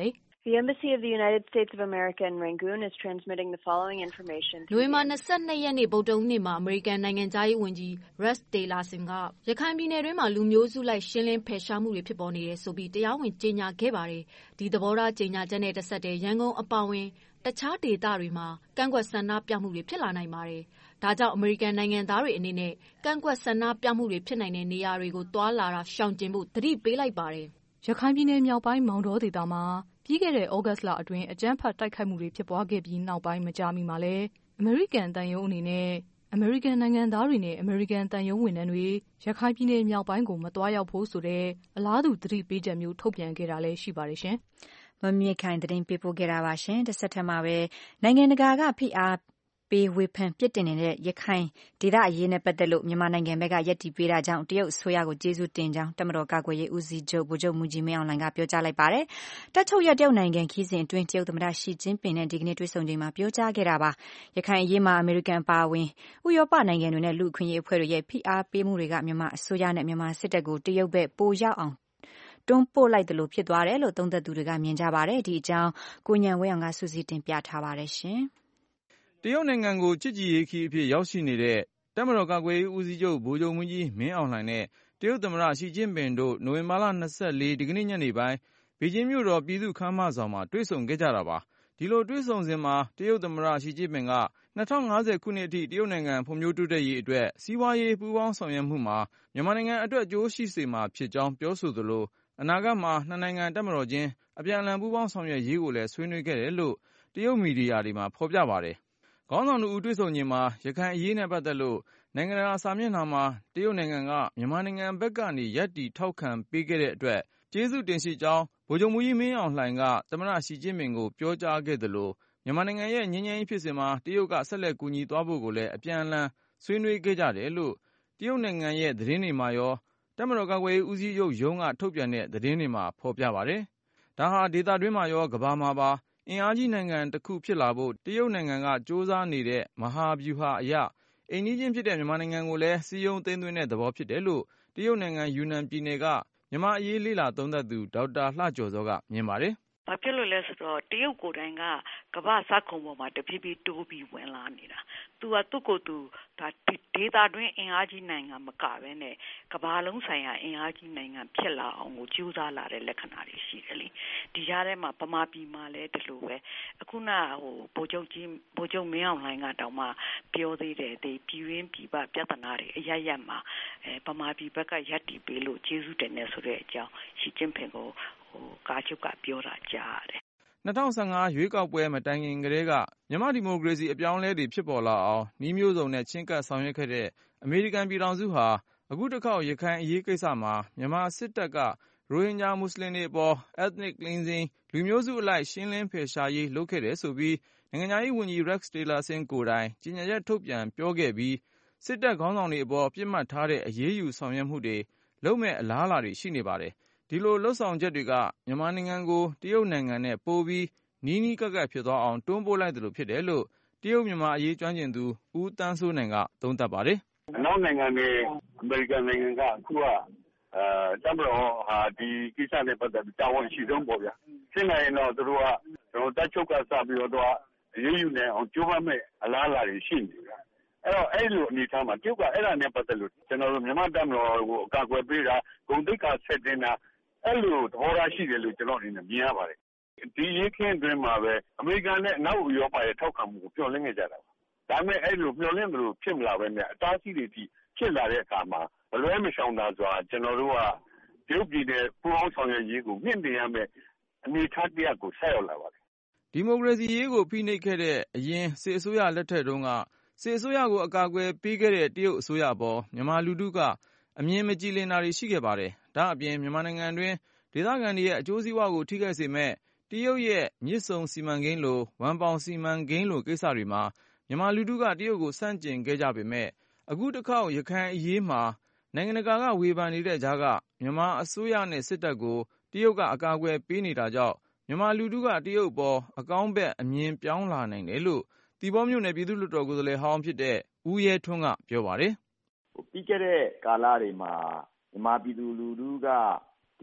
The Embassy of the United States of America in Rangoon is transmitting the following information. နိုဝင်ဘာ22ရက်နေ့ဗုဒ္ဓဟူးနေ့မှာအမေရိကန်နိုင်ငံသားရေးဝန်ကြီး Rex Tillerson ကရခိုင်ပြည်နယ်တွင်းမှာလူမျိုးစုလိုက်ရှင်းလင်းဖယ်ရှားမှုတွေဖြစ်ပေါ်နေတယ်ဆိုပြီးတရားဝင်ကြေညာခဲ့ပါတယ်။ဒီသဘောထားကြေညာချက်နဲ့တစ်ဆက်တည်းရန်ကုန်အပါအဝင်တခြားဒေသတွေမှာကန့်ကွက်ဆန္ဒပြမှုတွေဖြစ်လာနိုင်ပါတယ်။ဒါကြောင့်အမေရိကန်နိုင်ငံသားတွေအနေနဲ့ကန့်ကွက်ဆန္ဒပြမှုတွေဖြစ်နိုင်တဲ့နေရာတွေကိုတွာလာတာရှောင်ကျဉ်ဖို့သတိပေးလိုက်ပါတယ်။ရခိုင်ပြည်နယ်မြောက်ပိုင်းမောင်တောဒေသမှာပြီးခဲ့တဲ့ဩဂတ်လအတွင်းအကြမ်းဖက်တိုက်ခိုက်မှုတွေဖြစ်ပွားခဲ့ပြီးနောက်ပိုင်းမကြာမီမှာလည်းအမေရိကန်တန်ယုံအနေနဲ့အမေရိကန်နိုင်ငံသားတွေနဲ့အမေရိကန်တန်ယုံဝန်ထမ်းတွေရခိုင်ပြည်နယ်မြောက်ပိုင်းကိုမသွားရောက်ဖို့ဆိုတဲ့အလားတူသတိပေးချက်မျိုးထုတ်ပြန်ခဲ့တာလည်းရှိပါတယ်ရှင်။မမြင့်ခိုင်သတင်းပေးပို့ခဲ့တာပါရှင်။တစ်ဆက်တည်းမှာပဲနိုင်ငံတကာကဖိအားပေးဝေဖန်ပြစ်တင်နေတဲ့ရခိုင်ဒေသအရေးနဲ့ပတ်သက်လို့မြန်မာနိုင်ငံဘက်ကယက်တီပေးတာကြောင့်တရုတ်အစိုးရကိုကျေးဇူးတင်ကြောင်းတပ်မတော်ကာကွယ်ရေးဦးစီးချုပ်ဗိုလ်ချုပ်မှူးကြီးမင်းအောင်လှိုင်ကပြောကြားလိုက်ပါတယ်။တပ်ချုပ်ရတရုတ်နိုင်ငံခီးစဉ်အတွင်းတရုတ်သမ္မတရှီကျင်းပင်နဲ့ဒီကနေ့တွေ့ဆုံချိန်မှာပြောကြားခဲ့တာပါ။ရခိုင်အရေးမှာအမေရိကန်ပါဝင်ဥရောပနိုင်ငံတွေနဲ့လူ့အခွင့်အရေးအဖွဲ့တွေရဲ့ဖိအားပေးမှုတွေကမြန်မာအစိုးရနဲ့မြန်မာစစ်တပ်ကိုတရုတ်ဘက်ပိုရောက်အောင်တွန်းပို့လိုက်တယ်လို့ဖြစ်သွားတယ်လို့သုံးသပ်သူတွေကမြင်ကြပါတယ်။ဒီအကြောင်းကိုဉာဏ်ဝင်းအောင်ကစုစည်းတင်ပြထားပါတယ်ရှင်။တရုတ်နိုင်ငံကိုချစ်ကြည်ရေးခီးအဖြစ်ရောက်ရှိနေတဲ့တပ်မတော်ကာကွယ်ရေးဦးစီးချုပ်ဗိုလ်ချုပ်မှူးကြီးမင်းအောင်လှိုင်နဲ့တရုတ်သမ္မတရှီကျင်းပင်တို့နိုဝင်ဘာလ24ဒီကနေ့ညနေပိုင်းဘေကျင်းမြို့တော်ပြည်သူ့ခန်းမဆောင်မှာတွေ့ဆုံခဲ့ကြတာပါ။ဒီလိုတွေ့ဆုံစဉ်မှာတရုတ်သမ္မတရှီကျင်းပင်က2050ခုနှစ်အထိတရုတ်နိုင်ငံဖွံ့ဖြိုးတိုးတက်ရေးအတွက်စီးပွားရေးပူးပေါင်းဆောင်ရွက်မှုမှာမြန်မာနိုင်ငံအတွက်အကျိုးရှိစေမှာဖြစ်ကြောင်းပြောဆိုသလိုအနာဂတ်မှာနှစ်နိုင်ငံတပ်မတော်ချင်းအပြန်အလှန်ပူးပေါင်းဆောင်ရွက်ရေးကိုလည်းဆွေးနွေးခဲ့တယ်လို့တရုတ်မီဒီယာတွေမှာဖော်ပြပါတယ်။ခေါင်းဆောင်တို့တွေ့ဆုံချိန်မှာရခိုင်အရေးနဲ့ပတ်သက်လို့နိုင်ငံတကာစာမျက်နှာမှာတရုတ်နိုင်ငံကမြန်မာနိုင်ငံဘက်ကနေရပ်တည်ထောက်ခံပေးခဲ့တဲ့အတွက်ကျေးဇူးတင်ရှိကြောင်းဗိုလ်ချုပ်မှူးကြီးမင်းအောင်လှိုင်ကသမ္မတရှီကျင်းပင်ကိုပြောကြားခဲ့သလိုမြန်မာနိုင်ငံရဲ့ငြိမ်းချမ်းရေးဖြစ်စဉ်မှာတရုတ်ကဆက်လက်ကူညီသွားဖို့ကိုလည်းအပြန်အလှန်ဆွေးနွေးခဲ့ကြတယ်လို့တရုတ်နိုင်ငံရဲ့သတင်းတွေမှာရောတပ်မတော်ကာကွယ်ရေးဦးစီးချုပ်ရုံးကထုတ်ပြန်တဲ့သတင်းတွေမှာဖော်ပြပါတယ်။ဒါဟာဒေသတွင်းမှာရောကမ္ဘာမှာပါအင်အားကြီးနိုင်ငံတစ်ခုဖြစ်လာဖို့တရုတ်နိုင်ငံကစ조사နေတဲ့မဟာဗျူဟာအရအိမ်နီးချင်းဖြစ်တဲ့မြန်မာနိုင်ငံကိုလည်းစီယုံသိမ်းသွင်းတဲ့သဘောဖြစ်တယ်လို့တရုတ်နိုင်ငံယူနန်ပြည်နယ်ကမြန်မာအရေးလေ့လာသုံးသပ်သူဒေါက်တာလှကျော်စောကမြင်ပါတယ်။ဘာဖြစ်လို့လဲဆိုတော့တရုတ်ကိုယ်တိုင်ကကမ္ဘာစခုံပေါ်မှာတဖြည်းဖြည်းတိုးပြီးဝင်လာနေတာ။သူကသူ့ကိုယ်သူဒါဒေတာတွင်းအင်အားကြီးနိုင်ငံမကဘဲနဲ့ကမ္ဘာလုံးဆိုင်ရာအင်အားကြီးနိုင်ငံဖြစ်လာအောင်ကိုကြိုးစားလာတဲ့လက္ခဏာတွေရှိတယ်လေ။ဒီကြားထဲမှာဗမာပြည်မှာလည်းဒီလိုပဲအခုနဗိုလ်ချုပ်မင်းအောင်လှိုင်ကတောင်မှပြောသေးတယ်ဒီပြည်ရင်းပြည်ပပြဿနာတွေအရရက်မှာဗမာပြည်ဘက်ကရပ်တည်ပေးလို့ကျေးဇူးတင်နေဆိုတဲ့အကြောင်းရှီကျင်းပင်ကိုကာချုပ်ကပြောတာကြားရတယ် 2015ရွေးကောက်ပွဲမတိုင်ခင်ကတည်းကမြန်မာဒီမိုကရေစီအပြောင်းအလဲတွေဖြစ်ပေါ်လာအောင်နှီးမျိုးစုံနဲ့ချင်းကပ်ဆောင်ရွက်ခဲ့တဲ့အမေရိကန်ပြည်ထောင်စုဟာအခုတစ်ခေါက်ရခိုင်အရေးကိစ္စမှာမြန်မာစစ်တပ်ကရိုဟင်ဂျာမွတ်စလင်တွေအပေါ် ethnic cleansing လူမျိုးစုအလိုက်ရှင်းလင်းဖယ်ရှားရေးလုပ်ခဲ့တယ်ဆိုပြီးနိုင်ငံခြားရေးဝန်ကြီး Rex Tillerson ကိုယ်တိုင်ကြေညာချက်ထုတ်ပြန်ပြောခဲ့ပြီးစစ်တပ်ခေါင်းဆောင်တွေအပေါ်ပြစ်မှတ်ထားတဲ့အရေးယူဆောင်ရွက်မှုတွေလုပ်မဲ့အလားအလာတွေရှိနေပါတယ်ဒီလိုလှုပ်ဆောင်ချက်တွေကမြန်မာနိုင်ငံကိုတရုတ်နိုင်ငံနဲ့ပိုပြီးနီးနီးကပ်ကပ်ဖြစ်သွားအောင်တွန်းပို့လိုက်တယ်လို့ဖြစ်တယ်လို့တရုတ်မြန်မာအရေးကျွမ်းကျင်သူဦးတန်းစိုးနိုင်ကသုံးသပ်ပါတယ်အနောက်နိုင်ငံတွေအမေရိကန်နိုင်ငံကအခုကတပ်မတော်ဟာဒီကိစ္စနဲ့ပတ်သက်ပြီးတာဝန်ရှိဆုံးပေါ့ဗျာဖြစ်နေရင်တော့သူတို့ကကျွန်တော်တပ်ချုပ်ကစပြီးတော့အရေးယူနေအောင်ကြိုးပမ်းမဲ့အလားအလာတွေရှိနေတယ်အဲ့လိုအနေထားမှာတရုတ်ကအဲ့ဒါနဲ့ပတ်သက်လို့ကျွန်တော်တို့မြန်မာတပ်မတော်ကိုအကာအကွယ်ပေးတာဂုဏ်သိက္ခာဆက်တင်တာအဲ့လိုသဘောထားရှိတယ်လို့ကျွန်တော်အနေနဲ့မြင်ရပါတယ်ဒီရေးခင်းအတွင်းမှာပဲအမေရိကန်နဲ့အနောက်ဥရောပရဲ့ထောက်ခံမှုကိုမျှော်လင့်ခဲ့ကြတာပါဒါပေမဲ့အဲ့လိုမျှော်လင့်သလိုဖြစ်မလာပဲနဲ့အတားအဆီးတွေဖြစ်လာတဲ့အခါမှာဘလွဲမရှောင်သာစွာကျွန်တော်တို့ကတရုတ်ပြည်နဲ့ပူးပေါင်းဆောင်ရွက်ရေးကိုမြင့်တင်ရမယ်အနေထားတရက်ကိုဆက်ရောက်လာပါတယ်ဒီမိုကရေစီရေးကိုဖိနှိပ်ခဲ့တဲ့အရင်စစ်အစိုးရလက်ထက်တုန်းကစစ်အစိုးရကိုအကာအကွယ်ပေးခဲ့တဲ့တရုတ်အစိုးရပေါ်မြန်မာလူထုကအမြင်မကြည်လင်တာတွေရှိခဲ့ပါတယ်ဒါအပြင်မြန်မာနိုင်ငံတွင်းဒေသခံတွေရဲ့အကျိုးစီးပွားကိုထိခိုက်စေမဲ့တရုတ်ရဲ့မြစ်ဆုံစီမံကိန်းလိုဝမ်ပေါင်စီမံကိန်းလိုကိစ္စတွေမှာမြန်မာလူထုကတရုတ်ကိုဆန့်ကျင်ခဲ့ကြပေမဲ့အခုတစ်ခေါက်ရခိုင်အရေးမှာနိုင်ငံတကာကဝေဖန်နေတဲ့ကြားကမြန်မာအစိုးရနဲ့စစ်တပ်ကိုတရုတ်ကအကာအကွယ်ပေးနေတာကြောင့်မြန်မာလူထုကတရုတ်ပေါ်အကောင်းဘက်အမြင်ပြောင်းလာနိုင်တယ်လို့သီပေါမြို့နယ်ပြည်သူ့လွှတ်တော်ကိုယ်စားလှယ်ဟောင်းဖြစ်တဲ့ဦးရဲထွန်းကပြောပါတယ်ပြီးခဲ့တဲ့ကာလတွေမှာမြန်မာပြည်သူလူထုကတ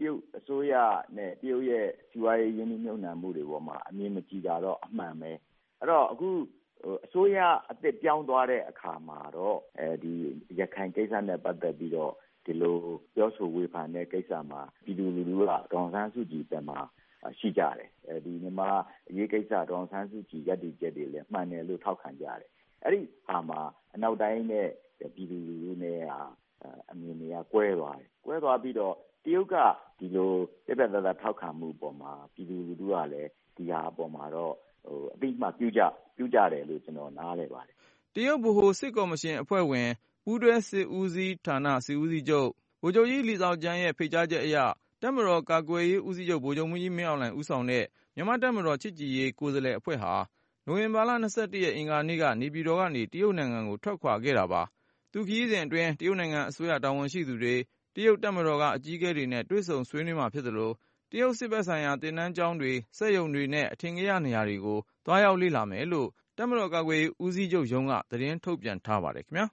ရုတ်အစိုးရနဲ့တရုတ်ရဲ့စီးပွားရေးရင်းနှီးမြှုပ်နှံမှုတွေပေါ်မှာအမြင်မကြည်တာတော့အမှန်ပဲအဲ့တော့အခုအစိုးရအသစ်ပြောင်းသွားတဲ့အခါမှာတော့ဒီရခိုင်ကိစ္စနဲ့ပတ်သက်ပြီးတော့ဒီလိုပြောဆိုဝေဖန်တဲ့ကိစ္စမှာပြည်သူလူထုကဒေါ်အောင်ဆန်းစုကြည်ပြန်မှာရှိကြတယ်ဒီမြန်မာအရေးကိစ္စဒေါ်အောင်ဆန်းစုကြည်ရည်တည်ချက်တွေလည်းမှန်တယ်လို့ထောက်ခံကြတယ်အဲ့ဒီဟာမှာအနောက်တိုင်းနဲ့ပြည်သူလူထုနဲ့အမြင်တွေကကွဲသွားပြီးတော့တရုတ်ကဒီလိုပြတ်ပြတ်သားသားထောက်ခံမှုပေါ်မှာပြည်သူလူထုကလည်းဒီဟာအပေါ်မှာတော့အတိအမှပြုကြတယ်လို့ကျွန်တော်နားလည်ပါတယ်တရုတ်ဗဟိုစစ်ကော်မရှင်အဖွဲ့ဝင်ပူးတွဲစစ်ဦးစီးဌာနစစ်ဦးစီးချုပ်ဗိုလ်ချုပ်ကြီးလီဆောင်ကျန်းရဲ့ဖိတ်ကြားချက်အရတပ်မတော်ကာကွယ်ရေးဦးစီးချုပ်ဗိုလ်ချုပ်မှူးကြီးမင်းအောင်လှိုင်ဦးဆောင်တဲ့မြန်မာတပ်မတော်ချစ်ကြည်ရေးကိုယ်စားလှယ်အဖွဲ့ဟာနိုဝင်ဘာလ21ရက်အင်္ဂါနေ့ကနေပြည်တော်ကနေတရုတ်နိုင်ငံကိုထွက်ခွာခဲ့တာပါသူခရီးစဉ်အတွင်းတရုတ်နိုင်ငံအစိုးရတာဝန်ရှိသူတွေတရုတ်တပ်မတော်ကအကြီးအကဲတွေနဲ့တွေ့ဆုံဆွေးနွေးမှာဖြစ်သလိုတရုတ်စစ်ဘက်ဆိုင်ရာသင်တန်းကျောင်းတွေစက်ရုံတွေနဲ့အထင်ကရနေရာတွေကိုသွားရောက်လေ့လာမယ်လို့တပ်မတော်ကာကွယ်ရေးဦးစီးချုပ်ရုံးကသတင်းထုတ်ပြန်ထားပါတယ်ခင်ဗျာ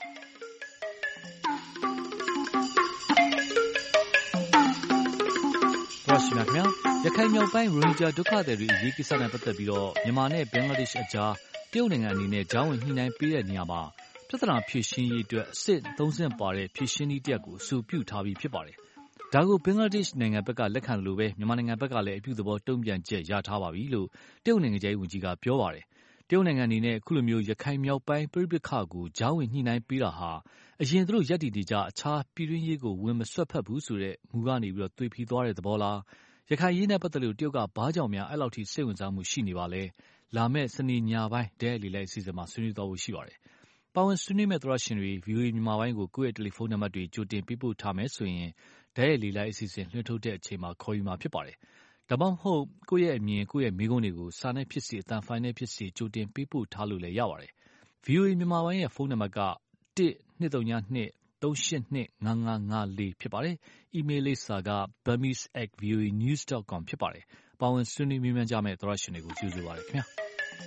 ရခိုင်မြောက်ပိုင်းရိုဟင်ဂျာဒုက္ခသည်တွေအရေးကိစ္စနဲ့ပတ်သက်ပြီးတော့မြန်မာနဲ့ဘင်္ဂလားဒေ့ရှ်အကြားတရုတ်နိုင်ငံအနေနဲ့ကြားဝင်ညှိနှိုင်းပေးတဲ့နေရာမှာပြဿနာဖြေရှင်းရေးအတွက်အဆင့်၃ဆင့်ပါတဲ့ဖြေရှင်းနည်းတစ်ရပ်ကိုအဆိုပြုထားပြီးဖြစ်ပါတယ်။ဒါကိုဘင်္ဂလားဒေ့ရှ်နိုင်ငံဘက်ကလက်ခံလို့ပဲမြန်မာနိုင်ငံဘက်ကလည်းအပြုသဘောတုံ့ပြန်ချက်ရထားပါပြီလို့တရုတ်နိုင်ငံခြားရေးဝန်ကြီးကပြောပါတယ်။တရုတ်နိုင်ငံအနေနဲ့အခုလိုမျိုးရခိုင်မြောက်ပိုင်းပြိပက္ခကိုကြားဝင်ညှိနှိုင်းပေးတာဟာအရင်သူတို့ရပ်တည်နေကြအခြားပြည်တွင်းရေးကိုဝင်မစွက်ဖက်ဘူးဆိုတဲ့မူကနေပြီးတော့သွေဖီသွားတဲ့သဘောလားရခိုင်ရေးနဲ့ပတ်သက်လို့တရုတ်ကဘာကြောင့်များအဲ့လောက်ထိစိတ်ဝင်စားမှုရှိနေပါလဲလာမဲ့စနေညပိုင်းဒဲလီလိုက်အစီအစဉ်မှာဆွေးနွေးသွားဖို့ရှိပါတယ်။ပါဝင်ဆွေးနွေးမဲ့သောရရှင်တွေ VOA မြန်မာပိုင်းကိုကိုယ့်ရဲ့တယ်လီဖုန်းနံပါတ်တွေကြိုတင်ပေးပို့ထားမယ်ဆိုရင်ဒဲလီလိုက်အစီအစဉ်လွှင့်ထုတ်တဲ့အချိန်မှာခေါ်ယူမှာဖြစ်ပါတယ်။ဒါမှမဟုတ်ကိုယ့်ရဲ့အမြင်ကိုယ့်ရဲ့မိကုံးတွေကိုစာနဲ့ဖြစ်စေအသံဖိုင်နဲ့ဖြစ်စေကြိုတင်ပေးပို့ထားလို့လည်းရပါတယ်။ VOA မြန်မာပိုင်းရဲ့ဖုန်းနံပါတ်က1-202-382-5554ဖြစ်ပါတယ်။ အီးမေးလ်လိပ်စာက burmese@voanews.com ဖြစ်ပါတယ်။ပါဝင်ဆွေးနွေးမေးမြန်းကြမယ့်သောရရှင်တွေကိုကျေးဇူးပါတယ်ခင်ဗျာ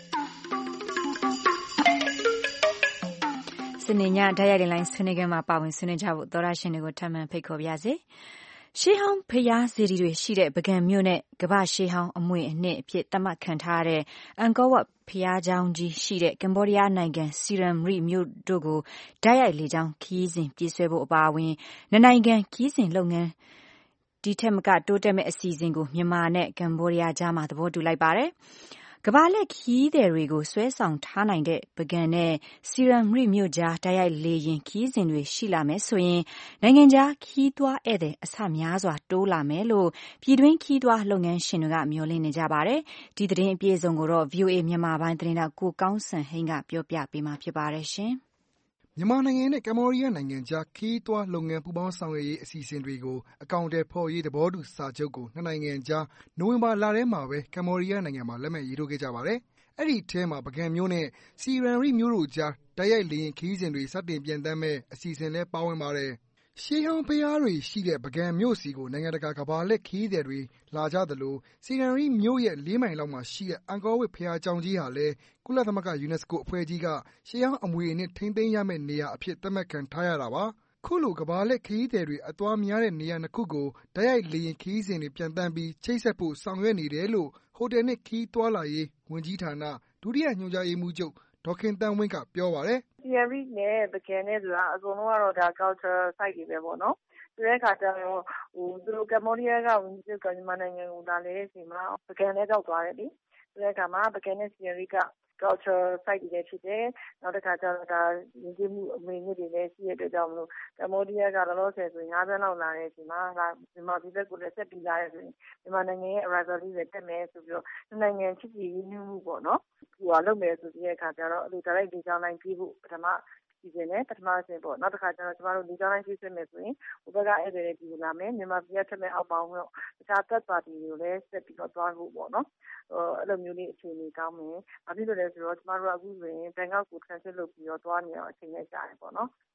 ။စနေညတိုက်ရိုက်လိုင်းဆွေးနွေးခန်းမှာပါဝင်ဆွေးနွေးကြဖို့သောရရှင်တွေကိုထပ်မံဖိတ်ခေါ်ပါရစေ။ရှေးဟောင်းဖျားစေတီတွေရှိတဲ့ပုဂံမြို့နဲ့ကမ္ဘာရှေးဟောင်းအမွေအနှစ်အဖြစ်သတ်မှတ်ခံထားရတဲ့အန်ကောဝပ်ဖျားကျောင်းကြီးရှိတဲ့ကမ္ဘောဒီးယားနိုင်ငံစီရမ်ရီမြို့တို့ကိုတိုက်ရိုက်လေကြောင်းခရီးစဉ်ပြေးဆွဲဖို့အပါအဝင်နိုင်ငံခရီးစဉ်လုပ်ငန်းဒီထက်မကတိုးတက်မဲ့အစီအစဉ်ကိုမြန်မာနဲ့ကမ္ဘောဒီးယားကြားမှာသဘောတူလိုက်ပါတယ်။ကမ္ဘာလှည့်ခရီးသည်တွေကိုဆွဲဆောင်ထားနိုင်တဲ့ပုဂံနဲ့စီရမ်ရီမြို့ကြားတိုက်ရိုက်လေယာဉ်ခရီးစဉ်တွေရှိလာမယ်ဆိုရင်နိုင်ငံခြားခရီးသွားဧည့်သည်အဆများစွာတိုးလာမယ်လို့ပြည်တွင်းခရီးသွားလုပ်ငန်းရှင်တွေကမျှော်လင့်နေကြပါတယ်။ဒီသတင်းအပြည့်အစုံကိုတော့ VOA မြန်မာပိုင်းသတင်းတောက်ကိုကောင်းစံဟိန်းကပြောပြပေးမှာဖြစ်ပါတယ်ရှင်။မြန်မာနိုင်ငံနဲ့ကမ္ဘောဒီးယားနိုင်ငံကြားခရီးသွားလုပ်ငန်းပူးပေါင်းဆောင်ရွက်ရေးအစီအစဉ်တွေကိုအကောင်အထည်ဖော်ရေးသဘောတူစာချုပ်ကိုနှစ်နိုင်ငံကြားနိုဝင်ဘာလထဲမှာပဲကမ္ဘောဒီးယားနိုင်ငံမှာလက်မှတ်ရေးထိုးခဲ့ကြပါတယ်။အဲ့ဒီထဲမှာပုဂံမြို့နဲ့စီရမ်ရီမြို့တို့ကြားတိုက်ရိုက်လေယာဉ်ခရီးစဉ်တွေစတင်ပြန်တမ်းမဲ့အစီအစဉ်လည်းပါဝင်ပါတယ်။ရှေးဟောင်းဘုရားတွေရှိတဲ့ပုဂံမြို့စီကိုနိုင်ငံတကာကမ္ဘာလှည့်ခရီးသည်တွေလာကြသလိုစီရမ်ရီမြို့ရဲ့4မိုင်လောက်မှာရှိတဲ့အန်ကောဝပ်ဘုရားကျောင်းကြီးဟာလည်းကုလသမဂ္ဂယူနက်စကိုအဖွဲ့ကြီးကရှေးဟောင်းအမွေအနှစ်ထိန်းသိမ်းရမယ့်နေရာအဖြစ်သတ်မှတ်ခံထားရတာပါ။ခုလိုကမ္ဘာလှည့်ခရီးသည်တွေအသွားများတဲ့နေရာနှစ်ခုကိုတိုက်ရိုက်လေယာဉ်ခရီးစဉ်တွေပြန်တမ်းပြီးချိတ်ဆက်ဖို့ဆောင်ရွက်နေတယ်လို့ဟိုတယ်နဲ့ခရီးသွားလာရေးဝန်ကြီးဌာနဒုတိယညွှန်ကြားရေးမှူးချုပ်ဒေါ်ခင်သန်းဝင်းကပြောပါတယ်။ CRE နဲ့ပုဂံနဲ့ဆိုတာအကုန်လုံးကတော့ဒါ cultural site တွေပဲပေါ့နော်။ဆိုတဲ့အခါကျတော့သူတို့ကမ္ဘောဒီးယားကဝန်ကြီးချုပ်ကမြန်မာနိုင်ငံကိုလာလည်တဲ့အချိန်မှာပုဂံလည်းရောက်သွားတယ်လေ။ဆိုတဲ့အခါမှာပုဂံနဲ့ CRE က cultural site တွေလည်းဖြစ်တယ်။နောက်တစ်ခါကျတော့ဒါယဉ်ကျေးမှုအမွေအနှစ်တွေလည်းရှိတဲ့အတွက်ကြောင့်မလို့ကမ္ဘောဒီးယားကလောလောဆယ်ဆိုရင်5သန်းလောက်လာတဲ့အချိန်မှာမြန်မာပြည်ဘက်ကိုလည်းဆက်ပြီးလာရဲဆိုရင်မြန်မာနိုင်ငံရဲ့ arrival လေးတွေတက်မယ်ဆိုပြီးတော့နိုင်ငံချစ်ကြည်ရင်းနှီးမှုပေါ့နော်။လုပ်မယ်ဆိုတဲ့အခါကျတော့အဲ့လို direct လေကြောင်းလိုင်းပြေးဖို့ပထမစီစဉ်တယ်ပထမအဆင့်ပေါ့နောက်တစ်ခါကျတော့ကျမတို့လေကြောင်းလိုင်းပြေးဆွဲမယ်ဆိုရင်ဟိုဘက်ကဧည့်သည်တွေဒီလာမယ်မြန်မာပြည်ကထက်မဲ့အောက်ပေါင်းတော့တခြားသက်ပါတီတွေကိုလည်းဆက်ပြီးတော့သွားဖို့ပေါ့နော်အဲ့လိုမျိုးလေးအခြေအနေကောင်းမယ်။ဘာဖြစ်လို့လဲဆိုတော့ကျမတို့ကအခုဆိုရင်ဘန်ကောက်ကို transit လုပ်ပြီးတော့သွားနေအောင်အချိန်နဲ့ကြာတယ်ပေါ့နော်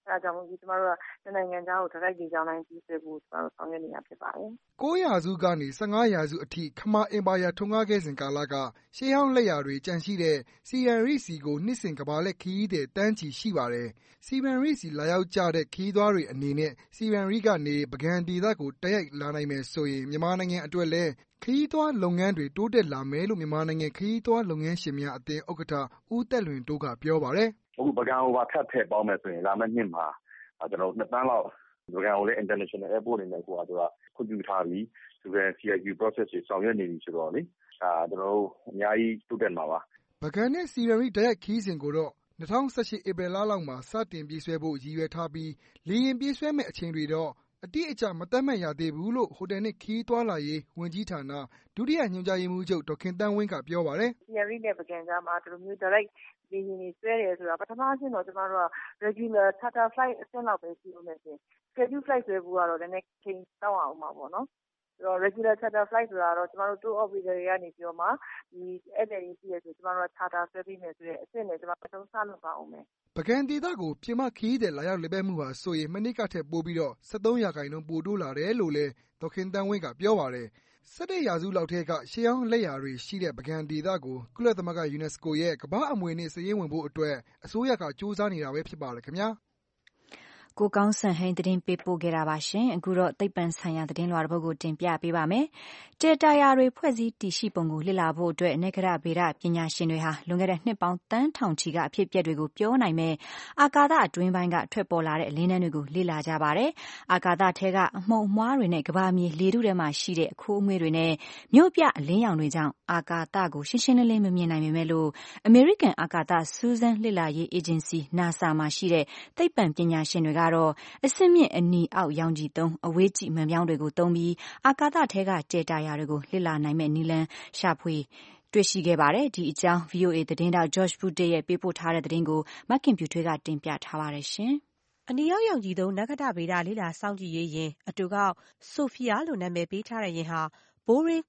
အဲဒါကြောင့်မို့ကျမတို့ကနိုင်ငံခြားကိုတိုက်ရိုက်လေကြောင်းလိုင်းပြေးဆွဲဖို့ကျမတို့ဆောင်ရွက်နေတာဖြစ်ပါတယ် 9 ရာစုကနေ 15 ရာစုအထိခမာအင်ပါယာထွန်းကားခဲ့စဉ်ကာလကရှေးဟောင်းလက်ရာတွေကျန်ရှိတဲ့စီရန်ရိစီကိုနှစ်စဉ်ကမ္ဘာလှည့်ခရီးသည်တန်းချီရှိပါတယ်။စီရန်ရိစီလာရောက်ကြတဲ့ခရီးသွားတွေအနေနဲ့စီရန်ရိကနေပုဂံဒေသကိုတိုက်ရိုက်လာနိုင်မယ်ဆိုရင်မြန်မာနိုင်ငံအတွက်လည်းခရီးသွားလုပ်ငန်းတွေတိုးတက်လာမယ်လို့မြန်မာနိုင်ငံခရီးသွားလုပ်ငန်းရှင်များအသင်းဥက္ကဋ္ဌဦးသက်လွင်တိုးကပြောပါတယ်။အခုပုဂံကိုပါထပ်ထည့်ပေါင်းမယ်ဆိုရင်လာမယ့်နှစ်မှာကျွန်တော်2 သန်းလောက်ပုဂံကိုလည်း international airport အနေနဲ့ကိုကသူကခွင့်ပြုထားပြီးသူက CIQ process တွေဆောင်ရွက်နေပြီဆိုတော့လေဒါကျွန်တော်တို့အများကြီးတိုးတက်မှာပါပုဂံနဲ့စီရန်ရိတိုက်ရိုက်ခရီးစဉ်ကိုတော့2018 ဧပြီလလောက်မှာစတင်ပြေးဆွဲဖို့ရည်ရွယ်ထားပြီးလေယာဉ်ပြေးဆွဲမယ့်အချိန်တွေတော့အတိအကျမသတ်မှတ်ရသေးဘူးလို့ဟိုတယ်နဲ့ခရီးသွားလာရေးဝန်ကြီးဌာနဒုတိယညွှန်ကြားရေးမှူးချုပ်ဒေါက်ခင်သန်းဝင်းကပြောပါတယ်။ CRE နဲ့ပုဂံကြားမှာဒီလိုမျိုး direct လေယာဉ်တွေဆွဲတယ်ဆိုတာပထမအဆင့်တော့ကျမတို့က regular charter flight အဆင့်လောက်ပဲရှိလို့မယ်ရှင် schedule flight ဆွဲဖို့ကတော့လည်းနည်းချိန်တောင်းအောင်ပါပေါ့နော်ဆိုတော့ regular charter flight ဆိုတာတော့ကျမတို့ tour operator တွေကနေပြီးတော့မှဒီဧည့်သည်တွေရှိရဆိုကျမတို့က charter ဆွဲပေးမယ်ဆိုတဲ့အဆင့်နဲ့ကျမတို့စလုပ်ပါအောင်မယ်ပုဂံဒေသကိုပြင်ပခရီးသည်လာရောက်လည်ပတ်မှုဟာဆိုရင်မနှစ်ကထက်ပိုပြီးတော့73%ပိုတိုးလာတယ်လို့လည်းဒေါက်ခင်သန်းဝင်းကပြောပါတယ်17 ရာစုလောက်ထဲကရှေးဟောင်းလက်ရာတွေရှိတဲ့ပုဂံဒေသကိုကုလသမဂ္ဂ UNESCO ရဲ့ကမ္ဘာ့အမွေအနှစ်စာရင်းဝင်ဖို့အတွက်အစိုးရကစူးစမ်းနေတာပဲဖြစ်ပါတယ်ခင်ဗျာကိုကောင်းစံဟိန်းသတင်းပေးပို့ခဲ့တာပါရှင်အခုတော့သိပ္ပံဆိုင်ရာသတင်းလွှာတစ်ပုဒ်ကိုတင်ပြပေးပါမယ်တဲတာယာတွေဖွဲ့စည်းတည်ရှိပုံကိုလေ့လာဖို့အတွက်အနေကရဗေဒပညာရှင်တွေဟာလွန်ခဲ့တဲ့နှစ်ပေါင်းတန်းထောင်ချီကအဖြစ်အပျက်တွေကိုပြောနိုင်မဲ့အာကာသအတွင်းပိုင်းကထွက်ပေါ်လာတဲ့အလင်းနှန်းတွေကိုလေ့လာကြပါတယ်အာကာသထဲကအမှုန်အမွှားတွေနဲ့ကမ္ဘာမြေလေထုထဲမှာရှိတဲ့အခိုးအငွေ့တွေနဲ့မြို့ပြအလင်းရောင်တွေကြောင့်အာကာသကိုရှင်းရှင်းလင်းလင်းမမြင်နိုင်ပေမဲ့လို့အမေရိကန်အာကာသစူးစမ်းလေ့လာရေးအေဂျင်စီ NASA မှာရှိတဲ့သိပ္ပံပညာရှင်တွေကတော့အဆင့်မြင့်အနီအောက်ရောင်ခြည်သုံးအဝေးကြည့်မှန်ပြောင်းတွေကိုသုံးပြီးအာကာသထဲကကြယ်တာယာတွေကိုလေ့လာနိုင်မဲ့နည်းလမ်းရှာဖွေတွေ့ရှိခဲ့ပါတယ်ဒီအကြောင်း VOA သတင်းတောက် George Butte ရဲ့ပေးပို့ထားတဲ့သတင်းကိုမခင်ဖြူထွေးကတင်ပြထားပါတယ်ရှင်အနီအောက်ရောင်ခြည်သုံးနက္ခတ္တဗေဒလေ့လာစောင့်ကြည့်ရေးယာဉ်အတူကောက်ဆိုဖီယာလို့နာမည်ပေးထားတဲ့ယာဉ်ဟာBoeing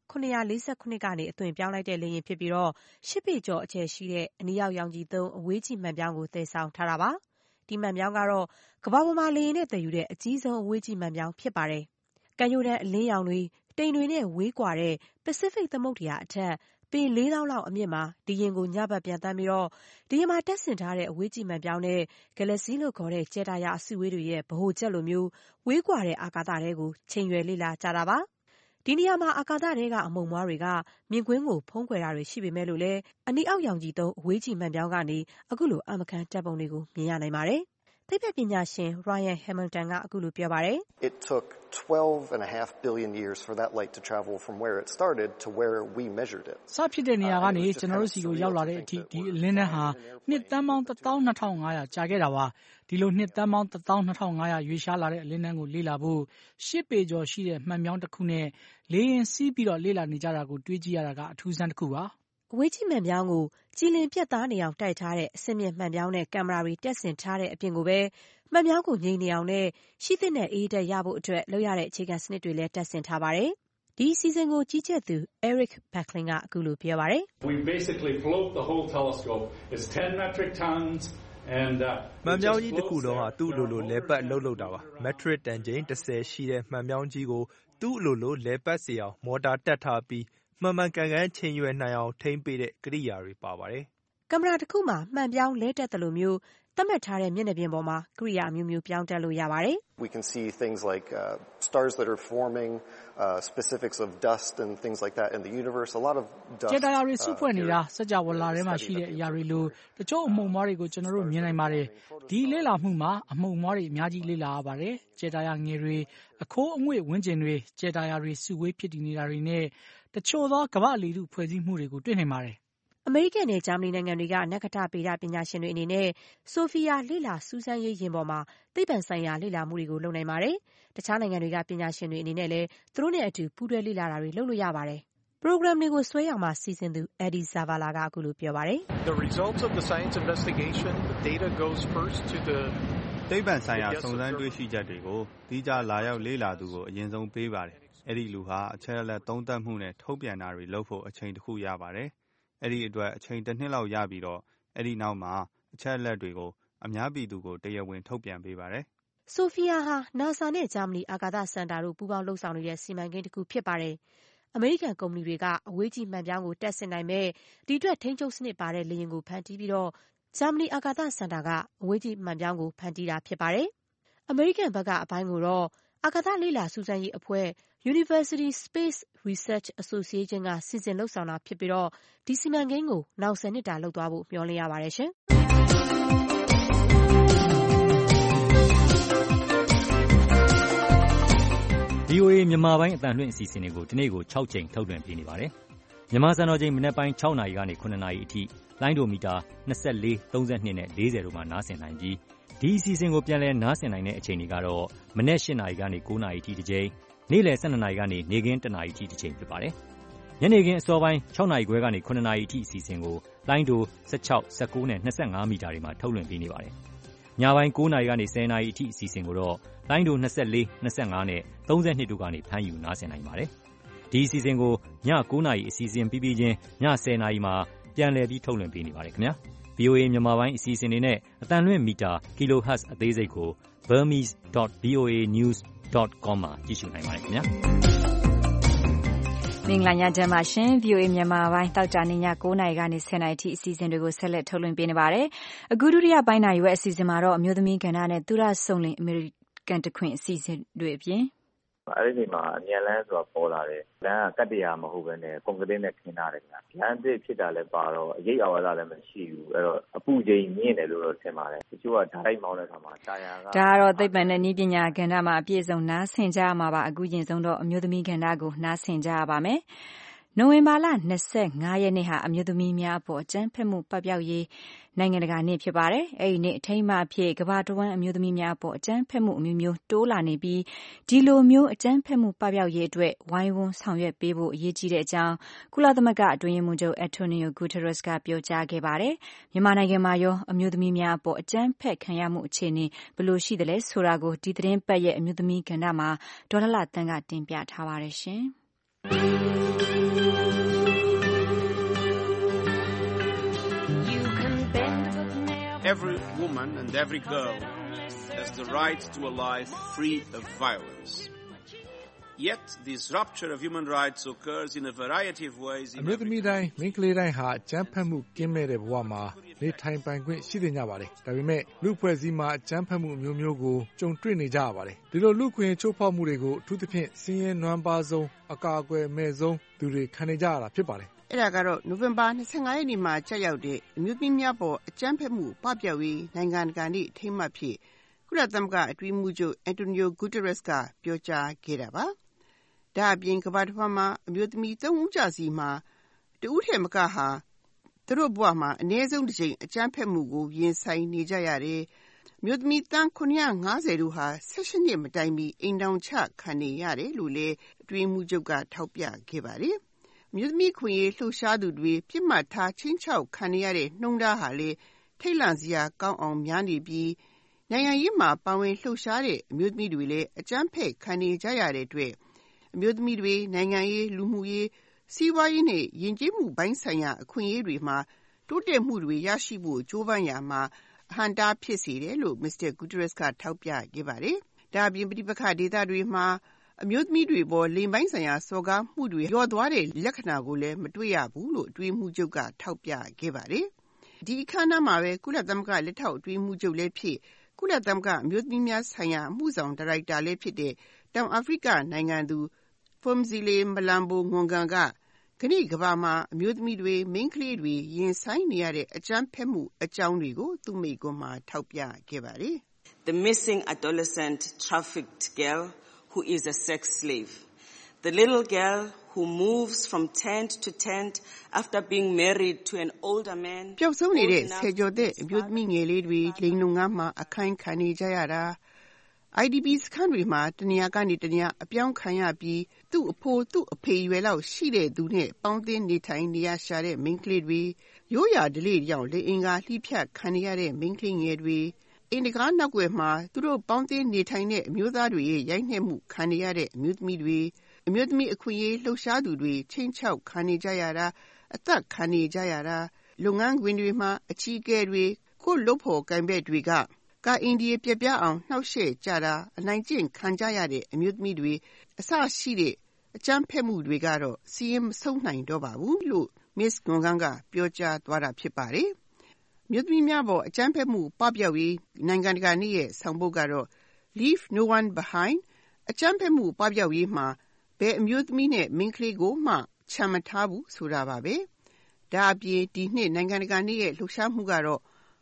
747ကနေအသွင်ပြောင်းလိုက်တဲ့လေယာဉ်ဖြစ်ပြီးတော့8 ပေကျော်အကျယ်ရှိတဲ့အနီအောက်ရောင်ခြည်သုံးအဝေးကြည့်မှန်ပြောင်းကိုသယ်ဆောင်ထားတာပါဒီမှန်ပြောင်းကတော့ကမ္ဘာပေါ်မှာလေယာဉ်နဲ့သယ်ယူတဲ့အကြီးဆုံးအဝေးကြည့်မှန်ပြောင်းဖြစ်ပါတယ်ကမ်းရိုးတန်းအလင်းရောင်တွေတိမ်တွေနဲ့ဝေးကွာတဲ့ပစိဖိတ်သမုဒ္ဒရာအထက်ပေ4000လောက်အမြင့်မှာဒီယာဉ်ကိုညဘက်ပြန်တမ်းပြီးတော့ဒီယာဉ်မှာတက်ဆင်ထားတဲ့အဝေးကြည့်မှန်ပြောင်းတဲ့ Galaxy လို့ခေါ်တဲ့ကြယ်တာယာအစုဝေးတွေရဲ့ဗဟိုချက်လိုမျိုးဝေးကွာတဲ့အာကာသထဲကိုချိန်ရွယ်လေ့လာကြတာပါဒီနေရာမှာအာကာသထဲကအမှုန်မွှားတွေကမြင်ကွင်းကိုဖုံးကွယ်တာတွေရှိပေမဲ့လို့လည်းအနီအောက်ရောင်ခြည်သုံးအဝေးကြည့်မှန်ပြောင်းကနေအခုလိုအမကန်တပ်ပုံတွေကိုမြင်ရနိုင်ပါတယ်သိပ္ပံပညာရှင် Ryan Hamilton ကအခုလိုပြောပါတယ် It took 12.5 billion years for that light to travel from where it started to where we measured it. စဖြစ်တဲ့နေရာကနေကျွန်တော်တို့စီကိုရောက်လာတဲ့အထိဒီအလင်းနှန်းဟာနှစ်သန်းပေါင်း 12500 ကြာခဲ့တာပါဒီလိုနှစ်သန်းပေါင်း 12500 ရွေးရှားလာတဲ့အလင်းနှန်းကိုလေ့လာဖို့10 ပေကျော်ရှိတဲ့မှန်ပြောင်းတစ်ခုနဲ့လေယာဉ်စီးပြီးတော့လေ့လာနေကြတာကိုတွေးကြည့်ရတာကအထူးဆန်းတစ်ခုပါအဝေးကြည့်မှန်ပြောင်းကိုကြည်လင်ပြတ်သားနေအောင်တိုက်ထားတဲ့အဆင့်မြင့်မှန်ပြောင်းနဲ့ကင်မရာတွေတက်ဆင်ထားတဲ့အပြင်ကိုပဲမှန်ပြောင်းကိုငြိမ်နေအောင်နဲ့ရှိသင့်တဲ့အေးတက်ရဖို့အတွက်လုပ်ရတဲ့အခြေခံစနစ်တွေလည်းတက်ဆင်ထားပါတယ်ဒီအစီအစဉ်ကိုကြီးကြပ်သူ Eric Backlin ကအခုလိုပြောပါတယ် We basically float the whole telescope. It's 10 metric tons and မှန်ပြောင်းကြီးတစ်ခုလုံးဟာသူ့အလိုလိုလဲပတ်လှုပ်တာပါ metric တန်ချိန်10ရှိတဲ့မှန်ပြောင်းကြီးကိုသူ့အလိုလိုလဲပတ်စေအောင်မော်တာတက်ထားပြီးမှန်မှန်ကန်ကန်ချိန်ရွယ်နိုင်အောင်ထိန်းပေးတဲ့ကိရိယာတွေပါပါတယ်ကင်မရာတစ်ခုမှာမှန်ပြောင်းလဲတက်တယ်လို့မျိုးသတ်မှတ်ထားတဲ့မျက်နှာပြင်ပေါ်မှာကိရိယာအမျိုးမျိုးပြောင်းတက်လို့ရပါတယ် We can see things like stars that are forming, specifics of dust and things like that in the universe. A lot of dust. ကြယ်တာယာတွေစုဖွဲ့နေတာစကြဝဠာထဲမှာရှိတဲ့အရာတွေလိုတချို့အမှုန်အမွှားတွေကိုကျွန်တော်တို့မြင်နိုင်ပါတယ်ဒီလေ့လာမှုမှာအမှုန်အမွှားတွေအများကြီးလေ့လာရပါတယ်ကြယ်တာယာငယ်တွေအခိုးအငွေ့ဝန်းကျင်တွေကြယ်တာယာတွေစုဝေးဖြစ်တည်နေတာတွေနဲ့တချို့သောကမ္ဘာလေထုဖွဲ့စည်းမှုတွေကိုတွေ့နိုင်ပါတယ်အမေရိကန်နဲ့ဂျာမနီနိုင်ငံတွေကနက္ခတ္တဗေဒပညာရှင်တွေအနေနဲ့ဆိုဖီယာလေ့လာစူးစမ်းရေးယာဉ်ပေါ်မှာသိပ္ပံဆိုင်ရာလေ့လာမှုတွေကိုလုပ်နိုင်ပါတယ်။တခြားနိုင်ငံတွေကပညာရှင်တွေအနေနဲ့လည်းသူတို့နဲ့အတူပူးတွဲလေ့လာတာတွေလုပ်လို့ရပါတယ်။ program တွေကိုဆွဲအောင်မှာစီစဉ်သူ Eddie Zavala ကအခုလိုပြောပါတယ် The results of the science investigation, the data goes first to the သိပ္ပံဆိုင်ရာစုံစမ်းတွေ့ရှိချက်တွေကိုဒီကြလာရောက်လေ့လာသူကိုအရင်ဆုံးပေးပါတယ်။အဲ့ဒီလူဟာအချက်အလက်သုံးသပ်မှုနဲ့ထုတ်ပြန်တာတွေလုပ်ဖို့အချိန်တစ်ခုရပါတယ်။အဲ့ဒီအတွက်အချိန်တစ်နှစ်လောက်ရပြီးတော့အဲ့ဒီနောက်မှာအချက်အလက်တွေကိုအများပြည်သူကိုတရားဝင်ထုတ်ပြန်ပေးပါတယ်။ဆိုဖီယာဟာ NASA နဲ့ဂျာမနီအာကာသစင်တာတို့ပူးပေါင်းလုပ်ဆောင်နေတဲ့စီမံကိန်းတစ်ခုဖြစ်ပါတယ်။အမေရိကန်ကုမ္ပဏီတွေကအဝေးကြီးမှန်ပြောင်းကိုတက်ဆင်နိုင်မဲ့ဒီအတွက်ထိန်းချုပ်စနစ်ပါတဲ့လေယာဉ်ကိုဖန်တီးပြီးတော့ဂျာမနီအာကာသစင်တာကအဝေးကြီးမှန်ပြောင်းကိုဖန်တီးတာဖြစ်ပါတယ်။အမေရိကန်ဘက်ကအပိုင်းကိုတော့အာကာသလေ့လာစူးစမ်းရေးအဖွဲ့ University Space Research Association ကစီစဉ်လုပ်ဆောင်တာဖြစ်ပြီးတော့ဒီစီမံကိန်းကိုနောက်10နှစ်တာလုပ်သွားဖို့မျှော်လင့်ရပါတယ်ရှင်။ VOA မြန်မာပိုင်းအသံလွှင့်အစီအစဉ်တွေကိုဒီနေ့ကို6ကြိမ်ထုတ်လွှင့်ပေးနေပါတယ်။မြန်မာစံတော်ချိန်မနက်ပိုင်း6နာရီကနေ9နာရီအထိလိုင်းဒိုမီတာ24, 32နဲ့40တို့မှာနားဆင်နိုင်ပြီးဒီအစီအစဉ်ကိုပြန်လည်နားဆင်နိုင်တဲ့အချိန်တွေကတော့မနက်8နာရီကနေ9နာရီအထိတစ်ကြိမ်နေ့လယ်12နာရီကနေနေ့ခင်း1နာရီအထိတစ်ကြိမ်ဖြစ်ပါတယ်။ညနေခင်းအစောပိုင်း6နာရီခွဲကနေ9နာရီအထိအစီအစဉ်ကိုလိုင်းဒို16, 19နဲ့25မီတာတွေမှာထုတ်လွှင့်ပေးနေပါတယ်။ညပိုင်း9နာရီကနေ10နာရီအထိအစီအစဉ်ကိုတော့လိုင်းဒို24, 25နဲ့32တို့ကနေဖမ်းယူနားဆင်နိုင်ပါတယ်။ဒီအစီအစဉ်ကိုည9နာရီအစီအစဉ်ပြီးပြီးချင်းည10နာရီမှာပြန်လည်ပြီးထုတ်လွှင့်ပေးနေပါတယ်ခင်ဗျာ။ VOA မြန်မာပိုင်းအစီအစဉ်တွေနဲ့အသံလွှင့်မီတာ kilohertz အသေးစိတ်ကို burmese.voanews.com မှာကြည့်ရှုနိုင်ပါတယ်ခင်ဗျာ။မင်္ဂလာညချမ်းပါရှင် VOA မြန်မာပိုင်းတောက်ကြနေည9နာရီကနေ10နာရီထိအစီအစဉ်တွေကိုဆက်လက်ထုတ်လွှင့်ပေးနေပါတယ်။အခုဒုတိယပိုင်းနာရီဝက်အစီအစဉ်မှာတော့အမျိုးသမီးကဏ္ဍနဲ့သူရဆုံလင်အမေရိကန်တခွင်အစီအစဉ်တွေအပြင်အဲ့ဒီမှာအမြန်လန်းဆိုတာပေါ်လာတယ်လမ်းကကတ္တရာမဟုတ်ဘဲနဲ့ကွန်ကရစ်နဲ့ခင်းထားတယ်ခင်ဗျလမ်းအသစ်ဖြစ်တာလည်းပါတော့အရေးအဝါဒလည်းမရှိဘူးအဲ့တော့အပူချိန်မြင့်တယ်လို့တော့ထင်ပါတယ်တချို့ကဓာတ်မောင်းတဲ့အခါမှာတာယာကဒါကတော့သိပ္ပံနဲ့နည်းပညာကဏ္ဍမှာအပြည့်စုံနားဆင်ကြရမှာပါအခုရင်ဆုံးတော့အမျိုးသမီးကဏ္ဍကိုနားဆင်ကြရပါမယ်နိုဝင်ဘာလ25ရက်နေ့ဟာအမျိုးသမီးများအပေါ်အကြမ်းဖက်မှုပပျောက်ရေးနိုင်ငံတကာနေ့ဖြစ်ပါတယ်။အဲဒီနေ့အထိမ်းအမှတ်အဖြစ်ကမ္ဘာတဝန်းအမျိုးသမီးများအပေါ်အကြမ်းဖက်မှုအမျိုးမျိုးတိုးလာနေပြီးဒီလိုမျိုးအကြမ်းဖက်မှုပပျောက်ရေးအတွက်ဝိုင်းဝန်းဆောင်ရွက်ပေးဖို့အရေးကြီးတဲ့အကြောင်းကုလသမဂ္ဂအတွင်းရေးမှူးချုပ် Antonio Guterres ကပြောကြားခဲ့ပါတယ်။မြန်မာနိုင်ငံမှာရောအမျိုးသမီးများအပေါ်အကြမ်းဖက်ခံရမှုအခြေအနေဘယ်လိုရှိသလဲဆိုတာကိုဒီသတင်းပတ်ရဲ့အမျိုးသမီးကဏ္ဍမှာဒေါ်လှလှသန်းကတင်ပြထားပါတယ်ရှင်။ Every woman and every girl has the right to a life free of violence. Yet this rupture of human rights occurs in a variety of ways. အမျိုးသမီးတိုင်းမိန်းကလေးတိုင်းဟာအကြမ်းဖက်မှုကင်းမဲ့တဲ့ဘဝမှာနေထိုင်ပိုင်ခွင့်ရှိနေကြပါတယ်။ဒါပေမဲ့လူဖွဲ့စည်းမှာအကြမ်းဖက်မှုမျိုးမျိုးကိုကြုံတွေ့နေကြရပါတယ်။ဒီလိုလူခွင့်ချိုးဖောက်မှုတွေကိုအထူးသဖြင့်စည်ရင်းနွမ်းပါးဆုံးအကာအကွယ်မဲ့ဆုံးသူတွေခံနေကြရတာဖြစ်ပါတယ်။အဲ့ဒါကတော့နိုဝင်ဘာ25ရက်နေ့မှာကြာရောက်တဲ့အမျိုးသမီးများပေါ်အကြမ်းဖက်မှုပပျောက်ရေးနိုင်ငံတကာနေ့အထိမ်းအမှတ်ဖြစ်ကုလသမဂ္ဂအတွင်းမှုချုပ်အန်တိုနီယိုဂူတရက်စ်ကပြောကြားခဲ့တာပါ။ဒါအပြင်ကမ္ဘာတစ်ဝန်းမှာအမျိုးသမီး3ဦးကြစီမှာတဦးထက်မကဟာသူတို့ဘဝမှာအနည်းဆုံးတစ်ကြိမ်အကြမ်းဖက်မှုကိုရင်ဆိုင်နေကြရတယ်။အမျိုးသမီးတန်း950တို့ဟာ16နှစ်မတိုင်မီအိမ်တောင်ချခံနေရတယ်လို့လည်းအတွင်းမှုချုပ်ကထောက်ပြခဲ့ပါတယ်။မြို့သမီးခွင့်ရေးလှုပ်ရှားသူတွေပြစ်မှတ်ထားချင်းချောက်ခံရတဲ့နှုံသားဟာလေထိတ်လန့်စရာကောင်းအောင်များနေပြီးနိုင်ငံရေးမှာပါဝင်လှုပ်ရှားတဲ့အမျိုးသမီးတွေလည်းအကြမ်းဖက်ခံနေကြရတဲ့အတွက်အမျိုးသမီးတွေနိုင်ငံရေးလူမှုရေးစီးပွားရေးနဲ့ယဉ်ကျေးမှုပိုင်းဆိုင်ရာအခွင့်အရေးတွေမှာတိုးတက်မှုတွေရရှိဖို့ကြိုးပမ်းရာမှာအဟန့်တားဖြစ်စေတယ်လို့မစ္စတာဂူတရက်စ်ကထောက်ပြခဲ့ပါတယ်။ဒါအပြင်ပဋိပက္ခဒေသတွေမှာအမျိုးသမီးတွေပေါ်လိင်ပိုင်းဆိုင်ရာစော်ကားမှုတွေလျော့သွားတဲ့လက္ခဏာကိုလည်းမတွေ့ရဘူးလို့အတွင်းမှုချုပ်ကထောက်ပြခဲ့ပါတယ်။ဒီအခမ်းအနားမှာပဲကုလသမဂ္ဂလက်ထောက်အတွင်းမှုချုပ်လည်းဖြစ်ကုလသမဂ္ဂအမျိုးသမီးများဆိုင်ရာအမှုဆောင်ဒါရိုက်တာလည်းဖြစ်တဲ့တောင်အာဖရိကနိုင်ငံသူ Phumzile Mlambo Ng'ong'a ကခဏကမ္ဘာမှာအမျိုးသမီးတွေမိန်းကလေးတွေရင်ဆိုင်နေရတဲ့အကြမ်းဖက်မှုအကြောင်းတွေကိုသူ့မိန့်ခွန်းမှာထောက်ပြခဲ့ပါတယ်။ The missing adolescent trafficked girl who is a sex slave. The little girl who moves from tent to tent after being married to an older man. ပျောက်ဆုံးနေတဲ့ဆယ်ကျော်တဲ့အမျိုးသမီးငယ်လေးတွေလိင်လုံငန်းမှာအခိုင်ခံနေကြရတာ IDP စခန်းတွေမှာတနေရာကနေတနေရာအပြောင်းခံရပြီးသူ့အဖိုးသူ့အဖေရွယ်လောက်ရှိတဲ့သူနဲ့ပေါင်းသင်းနေထိုင်နေရရှာတဲ့မိန်းကလေးတွေရိုးရာဓလေ့ကြောင့်လေအင်္ဂါလှိဖြတ်ခံရတဲ့မိန်းကလေးငယ်တွေအိမ်တကားနောက်ွယ်မှာသူတို့ပေါင်းသင်းနေထိုင်တဲ့အမျိုးသားတွေရဲ့ရိုက်နှက်မှုခံရတဲ့အမျိုးသမီးတွေအမျိုးသမီးအခွင့်အရေးလှုပ်ရှားသူတွေချင်းချောက်ခံနေကြရတာအသက်ခံနေကြရတာလုပ်ငန်းခွင်တွေမှာအကြီးအကဲတွေကိုလုပ်ဖို့ကံပဲတွေကကာအိန္ဒိယပြပြအောင်နှောက်ယှက်ကြတာအနိုင်ကျင့်ခံကြရတဲ့အမျိုးသမီးတွေအစရှိတဲ့အကြမ်းဖက်မှုတွေကတော့စီးရင်မဆုံးနိုင်တော့ပါဘူးလို့ Miss Ngungang ကပြောကြားသွားတာဖြစ်ပါတယ်။မြို့သမီးများပေါ်အကြမ်းဖက်မှုပပျောက်ရေးနိုင်ငံတကာနေ့ရဲ့ဆောင်ပုဒ်ကတော့ Leave no one behind အကြမ်းဖက်မှုပပျောက်ရေးမှာဘယ်အမျိုးသမီးနဲ့မိန်းကလေးကိုမှချန်မထားဘူးဆိုတာပါပဲ။ဒါအပြင်ဒီနှစ်နိုင်ငံတကာနေ့ရဲ့လှုပ်ရှားမှုကတော့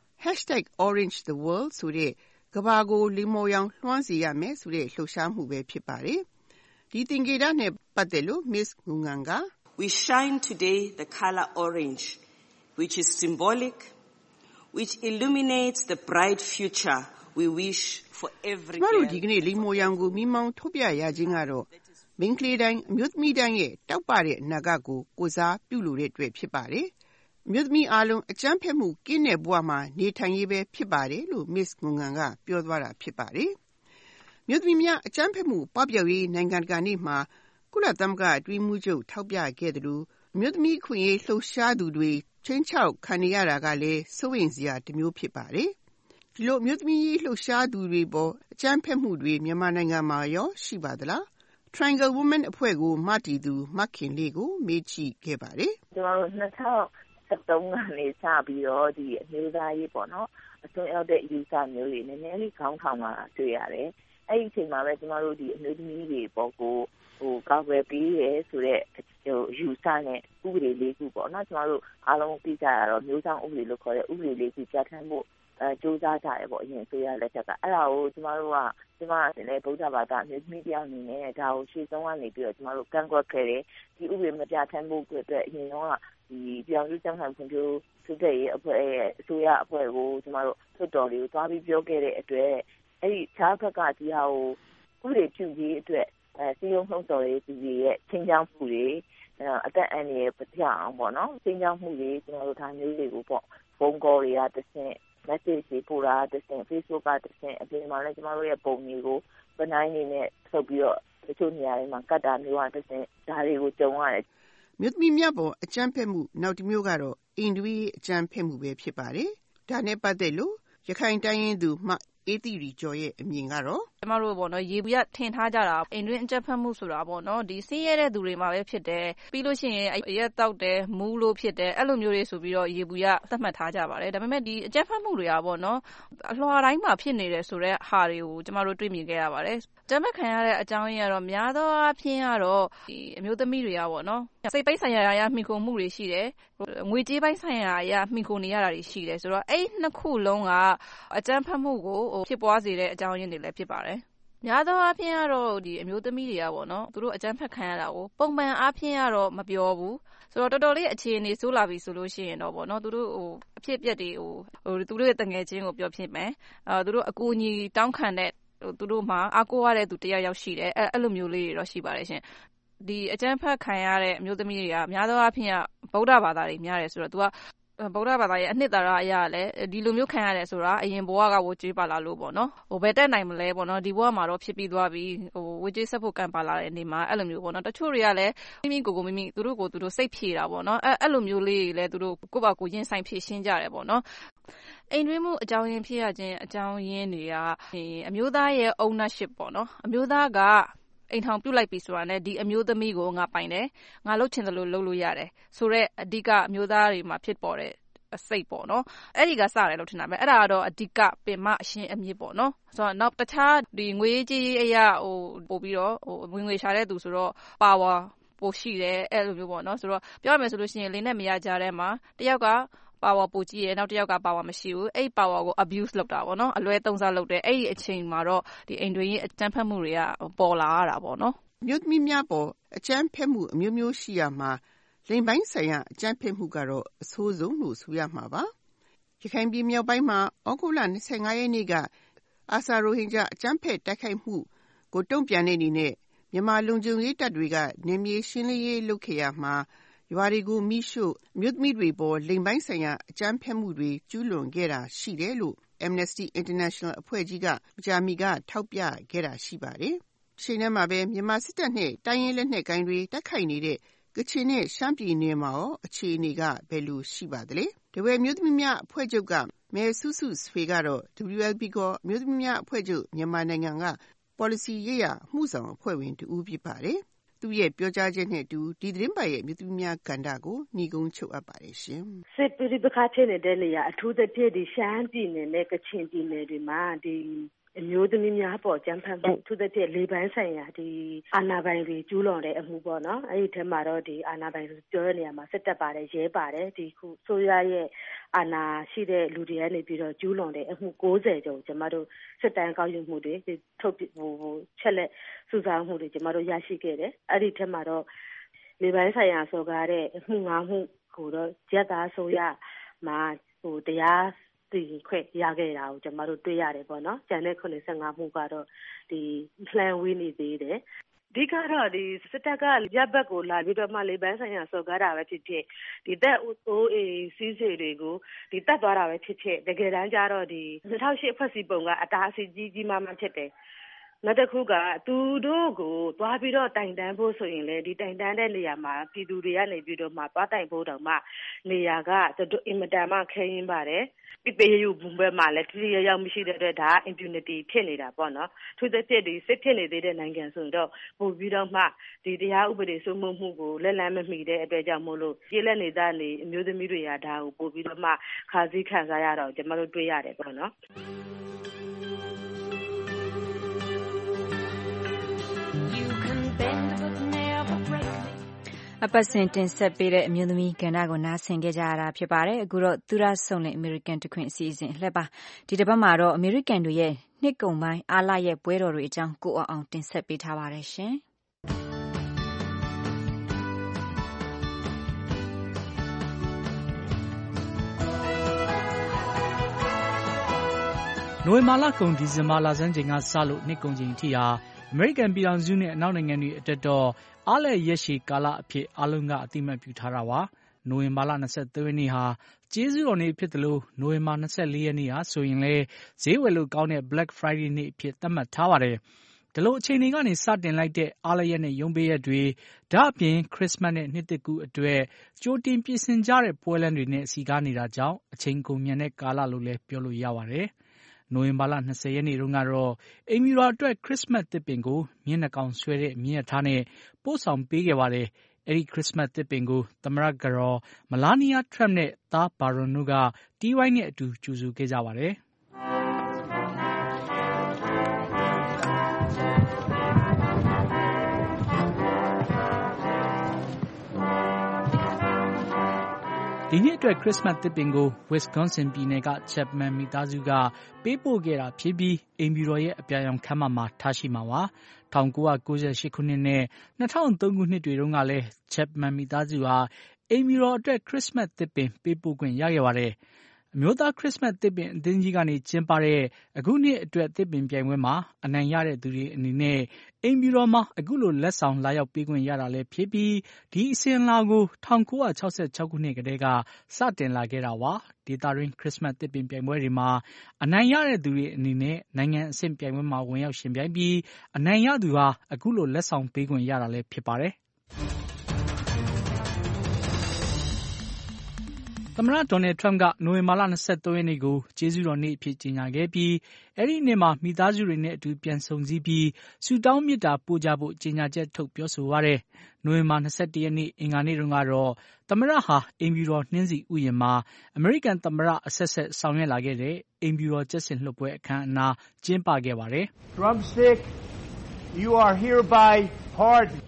#OrangeTheWorld ဆိုတဲ့ကမ္ဘာကိုလိမ္မော်ရောင်လွှမ်းစေရမယ်ဆိုတဲ့လှုပ်ရှားမှုပဲဖြစ်ပါတယ်။ဒီသင်္ကေတနဲ့ပတ်သက်လို့ Miss Ngungang က We shine today the color orange, which is symbolic, which illuminates the bright future we wish for every girl. ကျမတို့ဒီကနေ့လိမ္မော်ရောင်ကိုမိမောင်းထုတ်ပြရခြင်းကတော့မိန်းကလေးတိုင်းအမျိုးသမီးတိုင်းရဲ့တောက်ပတဲ့အနာဂတ်ကိုကိုစားပြုလို့တဲ့အတွက်ဖြစ်ပါတယ်။အမျိုးသမီးအားလုံးအကြမ်းဖက်မှုကင်းတဲ့ဘဝမှာနေထိုင်ရေးပဲဖြစ်ပါတယ်လို့ Miss Ngungang ကပြောသွားတာဖြစ်ပါတယ်။မြို့သမီးများအကြမ်းဖက်မှုပပျောက်ရေးနိုင်ငံတကာနေ့မှာကုလသမဂ္ဂအတွင်းမှုချုပ်ထောက်ပြခဲ့တယ်လို့မြို့သမီးခွင့်ရေးလှုပ်ရှားသူတွေချင်းချောက်ခံရတာကလည်းစိုးရိမ်စရာတစ်မျိုးဖြစ်ပါတယ်။ဒီလိုမြို့သမီးလှုပ်ရှားသူတွေပေါ်အကြမ်းဖက်မှုတွေမြန်မာနိုင်ငံမှာရောရှိပါသလား။ Triangle Women အဖွဲ့ကိုမတည်သူမခင်လေးကိုမေးကြည့်ခဲ့ပါတယ်။ကျွန်တော်တို့2013ကနေစပြီးတော့ဒီအမျိုးသားရေးပေါ့နော်အစွန်းရောက်တဲ့ယူဆမျိုးတွေနည်းနည်းလေးခေါင်းထောင်လာတွေ့ရတယ်။အဲ့ဒီအချိန်မှာပဲကျွန်တော်တို့ဒီအမျိုးသမီးတွေပေါ်ကိုကာကွယ်ပေးရဲဆိုတဲ့ယူဆနဲ့ဥပဒေလေးခုပေါ့နော်ကျွန်တော်တို့အားလုံးသိကြရတော့မျိုးဆောင်ဥပဒေလို့ခေါ်တဲ့ဥပဒေလေးခုပြဋ္ဌာန်းဖို့စူးစမ်းကြရပေါ့အရင်ဆိုရလက်ထက်ကအဲ့ဒါကိုကျွန်တော်လည်းဗုဒ္ဓဘာသာမျိုးသမီးပြောင်းနေနဲ့ဒါကိုရှေ့ဆုံးကနေပြီးတော့ကျွန်တော်တို့ကန့်ကွက်ခဲ့တယ်ဒီဥပဒေမပြဋ္ဌာန်းဖို့အတွက်အရင်တော့ဒီပြောင်းလဲကျန်းမာဖွံ့ဖြိုးတိုးတက်ရေးအဖွဲ့ရဲ့အစိုးရအဖွဲ့ကိုကျွန်တော်တို့လွှတ်တော်လေးကိုသွားပြီးပြောခဲ့တဲ့အတွက်အဲ့ဒီခြားဘက်ကဒီဟာကိုဥပဒေပြုရေးအတွက်စီယုံဆုံးတော်ရေးသူတွေရဲ့ချင်းချောင်းမှုတွေအသက်အန္တရာယ်ပျောက်အောင်ပေါ့နော်ချင်းချောင်းမှုတွေကျွန်တော်တို့ဒါမျိုးတွေကိုပေါ့ဖုန်းကောတွေကတစ်ဆင့် message တွေပို့တာတစ်ဆင့် Facebook ကတစ်ဆင့်အပြင်မှာလည်းကျွန်တော်တို့ရဲ့ပုံတွေကိုပနိုင်နေနဲ့ထုတ်ပြီးတော့တချို့နေရာတွေမှာကတ်တာမျိုးကတစ်ဆင့်ဒါတွေကိုကြုံရတယ်မြို့သမီးများပေါ်အကြမ်းဖက်မှုနောက်တစ်မျိုးကတော့အိန္ဒိယအကြမ်းဖက်မှုပဲဖြစ်ပါတယ်။ဒါနဲ့ပတ်သက်လို့ရခိုင်တိုင်းရင်းသူမှအေးသီရီကျော်ရဲ့အမြင်ကတော့ကျမတို့ပေါ့နော်ရေဘူးရထင်ထားကြတာအိန္ဒိယအကြမ်းဖက်မှုဆိုတာပေါ့နော်ဒီဆင်းရဲတဲ့သူတွေမှာပဲဖြစ်တယ်ပြီးလို့ရှိရင်ရက်တောက်တယ်မူးလို့ဖြစ်တယ်အဲ့လိုမျိုးတွေဆိုပြီးတော့ရေဘူးရသတ်မှတ်ထားကြပါတယ်ဒါပေမဲ့ဒီအကြမ်းဖက်မှုတွေကပေါ့နော်အလွှာတိုင်းမှာဖြစ်နေတယ်ဆိုတဲ့ဟာတွေကိုကျမတို့တွေ့မြင်ခဲ့ရပါတယ်တမ်းမခံရတဲ့အကြောင်းရင်းကတော့များသောအားဖြင့်ကတော့ဒီအမျိုးသမီးတွေကပေါ့နော်စိတ်ပိုင်းဆိုင်ရာအရမှီခိုမှုတွေရှိတယ်ငွေကြေးပိုင်းဆိုင်ရာအရမှီခိုနေရတာတွေရှိတယ်ဆိုတော့အဲ့နှစ်ခုလုံးကအကြမ်းဖက်မှုကိုဖြစ်ပွားစေတဲ့အကြောင်းရင်းတွေလည်းဖြစ်ပါတယ်များသောအားဖြင့်ကတော့ဒီအမျိုးသမီးတွေကပေါ့နော်သူတို့အကြမ်းဖက်ခံရတာကိုပုံမှန်အားဖြင့်ကတော့မပြောဘူးဆိုတော့တော်တော်လေးအခြေအနေဆိုးလာပြီဆိုလို့ရှိရင်တော့ပေါ့နော်သူတို့အဖြစ်အပျက်တွေသူတို့ရဲ့တငယ်ချင်းကိုပြောဖြစ်မယ်သူတို့အကူအညီတောင်းခံတဲ့သူတို့မှာအားကိုးရတဲ့သူတယောက်ရှိတယ်အဲ့လိုမျိုးလေးတွေတော့ရှိပါတယ်ရှင်ဒီအကြမ်းဖက်ခံရတဲ့အမျိုးသမီးတွေကများသောအားဖြင့်ဗုဒ္ဓဘာသာတွေများတယ်ဆိုတော့ तू ကဗုဒ္ဓဘာသာရဲ့အနှစ်သာရအရလည်းဒီလိုမျိုးခံရတယ်ဆိုတာအရင်ဘဝကဝကြေးပါလာလို့ပေါ့နော်ဘယ်တက်နိုင်မလဲပေါ့နော်ဒီဘဝမှာတော့ဖြစ်ပြီးသွားပြီဝကြေးဆက်ဖို့ကံပါလာတဲ့နေမှာအဲ့လိုမျိုးပေါ့နော်တချို့တွေကလည်းမိမိသူတို့ကိုသူတို့စိတ်ဖြေတာပေါ့နော်အဲ့လိုမျိုးလေးတွေလည်းသူတို့ကိုယ့်ဘာကိုရင်ဆိုင်ဖြေရှင်းကြတယ်ပေါ့နော်အိမ်တွင်းမှုအကြောင်းရင်းဖြစ်ရခြင်းအကြောင်းရင်းတွေကအမျိုးသားရဲ့ ownership ပေါ့နော်အမျိုးသားကအိမ်ထောင်ပြုတ်လိုက်ပြီဆိုတာနဲ့ဒီအမျိုးသမီးကိုငါပိုင်တယ်ငါလှုပ်ချင်တယ်လို့လှုပ်လို့ရတယ်ဆိုတော့အဓိကအမျိုးသားတွေမှာဖြစ်ပေါ်တဲ့အစိတ်ပေါ့နော်အဲ့ဒီကစတယ်လို့ထင်တာပဲအဲ့ဒါကတော့အဓိကပင်မအရှင်းအမြစ်ပေါ့နော်ဆိုတော့နောက်တခြားဒီငွေကြေးအရာပို့ပြီးတော့ငွေရှာတဲ့သူဆိုတော့ power ပိုရှိတယ်အဲ့လိုမျိုးပေါ့နော်ဆိုတော့ပြောရမယ်ဆိုလို့ရှိရင်လင်းနဲ့မရကြတဲ့မှာတယောက်ကpower ပိုကြည့်ရဲနောက်တစ်ယောက်က power မရှိဘူးအဲ့ power ကို abuse လုပ်တာပေါ့နော်အလွဲသုံးစားလုပ်တယ်အဲ့ဒီအချိန်မှာတော့ဒီအိမ်တွင်းရေးအကြမ်းဖက်မှုတွေကပေါ်လာရတာပေါ့နော်မြို့သမီးများပေါ်အကြမ်းဖက်မှုအမျိုးမျိုးရှိရမှာလိမ်ပိုင်းဆိုင်ရာအကြမ်းဖက်မှုကတော့အဆိုးဆုံးလို့ဆိုရမှာပါရခိုင်ပြည်မြောက်ပိုင်းမှာဩဂုတ်လ25ရက်နေ့ကအာဆာရိုဟင်ဂျာအကြမ်းဖက်တိုက်ခိုက်မှုကိုတုံ့ပြန်တဲ့အနေနဲ့မြန်မာလုံခြုံရေးတပ်တွေကနေမြေရှင်းလင်းရေးလုပ်ခဲ့ရမှာရွာတွေကိုမိရှို့မြို့သမီးတွေပေါ်လိမ်ပိုင်းဆိုင်ရာအကြမ်းဖက်မှုတွေကျူးလွန်ခဲ့တာရှိတယ်လို့ Amnesty International အဖွဲ့ကြီးကကြာမီကထောက်ပြခဲ့တာရှိပါတယ်။ချိန်ထဲမှာပဲမြန်မာစစ်တပ်နဲ့တိုင်းရင်းလက်နက်ကိုင်တွေတိုက်ခိုက်နေတဲ့ကချင်နဲ့ရှမ်းပြည်နယ်မှာရောအခြေအနေကဘယ်လိုရှိပါသလဲ။တပည့်မျိုးသမီးများအဖွဲ့ချုပ်ကမဲစုစုဆွေကတော့ WLB ကအမျိုးသမီးများအဖွဲ့ချုပ်မြန်မာနိုင်ငံက policy ရေးရာမှုဆောင်အဖွဲ့ဝင်တူဦးဖြစ်ပါတယ်။သူရဲ့ပြောကြားချက်နဲ့အတူဒီသတင်းပတ်ရဲ့အမျိုးသမီးများကဏ္ဍကိုညီကုန်းချုပ်အပ်ပါတယ်ရှင်။စစ်ပဋိပက္ခဖြစ်နေတဲ့နေရာအထူးသဖြင့်ဒီရှမ်းပြည်နယ်နဲ့ကချင်ပြည်နယ်တွေမှာဒီအမျိုးသမီးများပေါ်ကြမ်းဖက်မှုသူတဲ့လေပိုင်းဆိုင်ရာဒီအာဏာပိုင်တွေကျူးလွန်တဲ့အမှုပေါ့နော်အဲ့ဒီထဲမှာတော့ဒီအာဏာပိုင်တွေပြောတဲ့နေရာမှာစစ်တပ်ပါတယ်ရဲပါတယ်ဒီခုဆိုရရဲ့အာဏာရှိတဲ့လူတွေကနေပြီးတော့ကျူးလွန်တဲ့အမှု60ကျော်ကျမတို့စစ်တမ်းကောက်ယူမှုတွေထုတ်ချက်လက်စုဆောင်းမှုတွေကျမတို့ရရှိခဲ့တယ်အဲ့ဒီထဲမှာတော့လေပိုင်းဆိုင်ရာဆိုကားတဲ့အမှု5မှုကိုတော့ရက်သားဆိုရမှာတရားဒီခွင့်ရခဲ့တာကိုကျမတို့တွေ့ရတယ်ပေါ့နော်ကျန်တဲ့85မှုကတော့ဒီလှန်ဝေးနေသေးတယ်ဒီကတော့ဒီစစ်တပ်ကရပ်ဘက်ကိုလာပြီးတော့မှလေပန်းဆိုင်ရာစော်ကားတာပဲဖြစ်ဖြစ်ဒီတပ် OA စီးစေတွေကိုဒီတတ်သွားတာပဲဖြစ်ဖြစ်တကယ်တမ်းကျတော့ဒီ2008ဖွဲ့စည်းပုံကအတားအဆီးကြီးမားမှဖြစ်တယ်နောက်တစ်ခုကသူတို့ကိုသွားပြီးတော့တိုင်တန်းဖို့ဆိုရင်လေဒီတိုင်တန်းတဲ့နေရာမှာပြည်သူတွေကနေပြီးတော့မှသွားတိုင်ဖို့တောင်မှနေရာကအင်မတန်မှခဲရင်းပါတယ်ပြည်ယူဘုံဘက်မှာလည်းတိကျရောက်မရှိတဲ့အတွက်ဒါ impunity ဖြစ်နေတာပေါ့နော်သူသဖြင့်ဒီစစ်ဖြစ်နေသေးတဲ့နိုင်ငံဆိုတော့ပို့ပြီးတော့မှဒီတရားဥပဒေစိုးမိုးမှုကိုလက်လန်းမမီတဲ့အတွက်ကြောင့်မို့လို့ပြည်လက်နေသားနေအမျိုးသမီးတွေကဒါကိုပို့ပြီးတော့မှခါးစည်းခံစားရတော့ကျွန်တော်တို့တွေ့ရတယ်ပေါ့နော်အပတ်စဉ်တင်ဆက်ပေးတဲ့အမျိုးသမီးကဏ္ဍကိုနားဆင်ခဲ့ကြရတာဖြစ်ပါတယ်အခုတော့သူရဆုံလင်အမေရိကန်တခွင်အစီအစဉ်လှည့်ပါဒီတစ်ပတ်မှာတော့အမေရိကန်တွေရဲ့နှစ်ကုန်ပိုင်းအားလရဲ့ပွဲတော်တွေအကြောင်းကိုအောင်တင်ဆက်ပေးထားပါတယ်ရှင်နိုဝင်ဘာလကုန်ဒီဇင်ဘာလဆန်းချိန်ကစလို့နှစ်ကုန်ချိန်ထိဟာအမေရိကန်ပြည်ထောင်စုနဲ့အနောက်နိုင်ငံတွေအတွက်တော့အားလည်ရက်ရှည်ကာလအဖြစ်အားလုံးကအသိမှတ်ပြုထားတာပါ။နိုဝင်ဘာလ23ရက်နေ့ဟာကျေးဇူးတော်နေ့ဖြစ်တယ်လို့နိုဝင်ဘာ24ရက်နေ့ဟာဆိုရင်လည်းဈေးဝယ်လို့ကောင်းတဲ့ Black Friday နေ့အဖြစ်သတ်မှတ်ထားပါတယ်။ဒီလိုအချိန်တွေကနေစတင်လိုက်တဲ့အားလည်ရက်နဲ့ရုံးပေးရက်တွေဒါအပြင်ခရစ်စမတ်နဲ့နှစ်သစ်ကူးအတွက်ကြိုတင်ပြင်ဆင်ကြတဲ့ပွဲလမ်းတွေနဲ့စီကားနေတာကြောင့်အချိန်ကုန်မြန်တဲ့ကာလလို့လည်းပြောလို့ရပါတယ်။နိုဝင်ဘာလ20ရက်နေ့တုန်းကတော့အိမ်ဖြူတော်အတွက်ခရစ်စမတ်သစ်ပင်ကိုမျက်နှာကောင်ဆွဲတဲ့မြင်းရထားနဲ့ပို့ဆောင်ပေးခဲ့ပါတယ်။အဲဒီခရစ်စမတ်သစ်ပင်ကိုသမ္မတကတော်မလာနီယာထရမ့်နဲ့သားဘာရွန်တို့ကတီးဝိုင်းနဲ့အတူကြိုဆိုခဲ့ကြပါတယ်။ဒီနှစ်အတွက်ခရစ်စမတ်သစ်ပင်ကို Wisconsin ပြည်နယ်က Chapman မိသားစုကပေးပို့ခဲ့တာဖြစ်ပြီးအိမ်ဖြူတော်ရဲ့အပြာရောင်ခန်းမမှာထားရှိမှာပါ။1998ခုနှစ်နဲ့2003ခုနှစ်တွေတုန်းကလည်း Chapman မိသားစုဟာအိမ်ဖြူတော်အတွက်ခရစ်စမတ်သစ်ပင်ပေးပို့ခွင့်ရခဲ့ပါတယ်။အမျိုးသားခရစ်စမတ်သစ်ပင်အသင်းကြီးကနေကျင်းပတဲ့အခုနှစ်အတွက်သစ်ပင်ပြိုင်ပွဲမှာအနိုင်ရတဲ့သူတွေအနေနဲ့အိမ်ဖြူတော်မှာအခုလိုလက်ဆောင်လာရောက်ပေးခွင့်ရတာလည်းဖြစ်ပြီးဒီအစဉ်အလာကို1966ခုနှစ်ကတည်းကစတင်လာခဲ့တာပါ။ဒေသတွင်းခရစ်စမတ်သစ်ပင်ပြိုင်ပွဲတွေမှာအနိုင်ရတဲ့သူတွေအနေနဲ့နိုင်ငံအဆင့်ပြိုင်ပွဲမှာဝင်ရောက်ရှင်ပြိုင်ပြီးအနိုင်ရသူဟာအခုလိုလက်ဆောင်ပေးခွင့်ရတာလည်းဖြစ်ပါတယ်။သမ္မတဒေါ်နယ်ထရမ့်ကနိုဝင်ဘာလ23ရက်နေ့ကိုကျေးဇူးတော်နေ့အဖြစ်ကြေညာခဲ့ပြီးအဲ့ဒီနေ့မှာမိသားစုတွေနဲ့အတူပြန်ဆုံစည်းပြီးဆုတောင်းမေတ္တာပို့ကြဖို့ကြေညာချက်ထုတ်ပြောဆိုပါတယ်။နိုဝင်ဘာ21ရက်နေ့အင်္ဂါနေ့တုန်းကတော့သမ္မတဟာအိမ်ဖြူတော်နှင်းဆီဥယျာဉ်မှာအမေရိကန်သမ္မတအဆက်ဆက်ဆောင်ရွက်လာခဲ့တဲ့အိမ်ဖြူတော်ကျက်စင်လွှတ်ပွဲအခမ်းအနားကျင်းပခဲ့ပါတယ်။ Drumstick, you are hereby pardoned.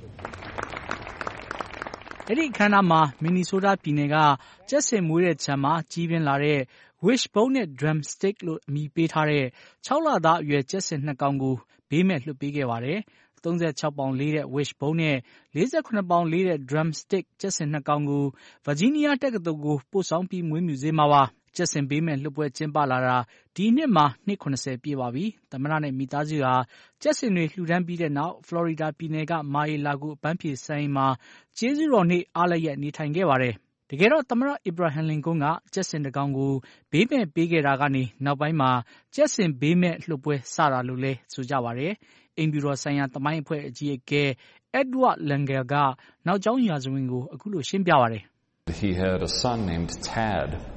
အဲ့ဒီအခမ်းအနားမှာမင်နီဆိုးတားပြည်နယ်ကကျက်စင်မွေးတဲ့ခြံမှာကြီးပြင်းလာတဲ့ Wishbone နဲ့ Drumstick လို့အမည်ပေးထားတဲ့6လသားအရွယ်ကျက်စင်2ကောင်ကိုဘေးမဲ့လွှတ်ပေးခဲ့ပါတယ်။36ပေါင်လေးတဲ့ Wishbone နဲ့48ပေါင်လေးတဲ့ Drumstick ကျက်စင်2ကောင်ကိုဗာဂျီးနီးယားတက္ကသိုလ်ကိုပို့ဆောင်ပြီးမွေးမြူစေမှာပါ။ကျက်စင်ဘေးမဲ့လွှတ်ပွဲကျင်းပလာတာဒီနှစ်မှာနှစ်80ပြည့်ပါပြီ။သမ္မတနဲ့မိသားစုဟာကျက်စင်တွေလှူဒန်းပြီးတဲ့နောက်ဖလော်ရီဒါပြည်နယ်ကမာရီလာဂိုအပန်းဖြေစံအိမ်မှာကျေးဇူးတော်နေ့အားလရက်နေထိုင်ခဲ့ပါတယ်။တကယ်တော့သမ္မတအီဘရာဟမ်လင်ကွန်းကကျက်စင်တစ်ကောင်ကိုဘေးမဲ့ပေးခဲ့တာကနေနောက်ပိုင်းမှာကျက်စင်ဘေးမဲ့လွှတ်ပွဲစတာလို့လဲဆိုကြပါတယ်။အိမ်ဖြူတော်ဆိုင်ရာသမိုင်းအဖွဲ့အကြီးအကဲ Edward Langer ကနောက်ကျောင်းရာဇဝင်ကိုအခုလိုရှင်းပြပါတယ်။ He had a son named Tad.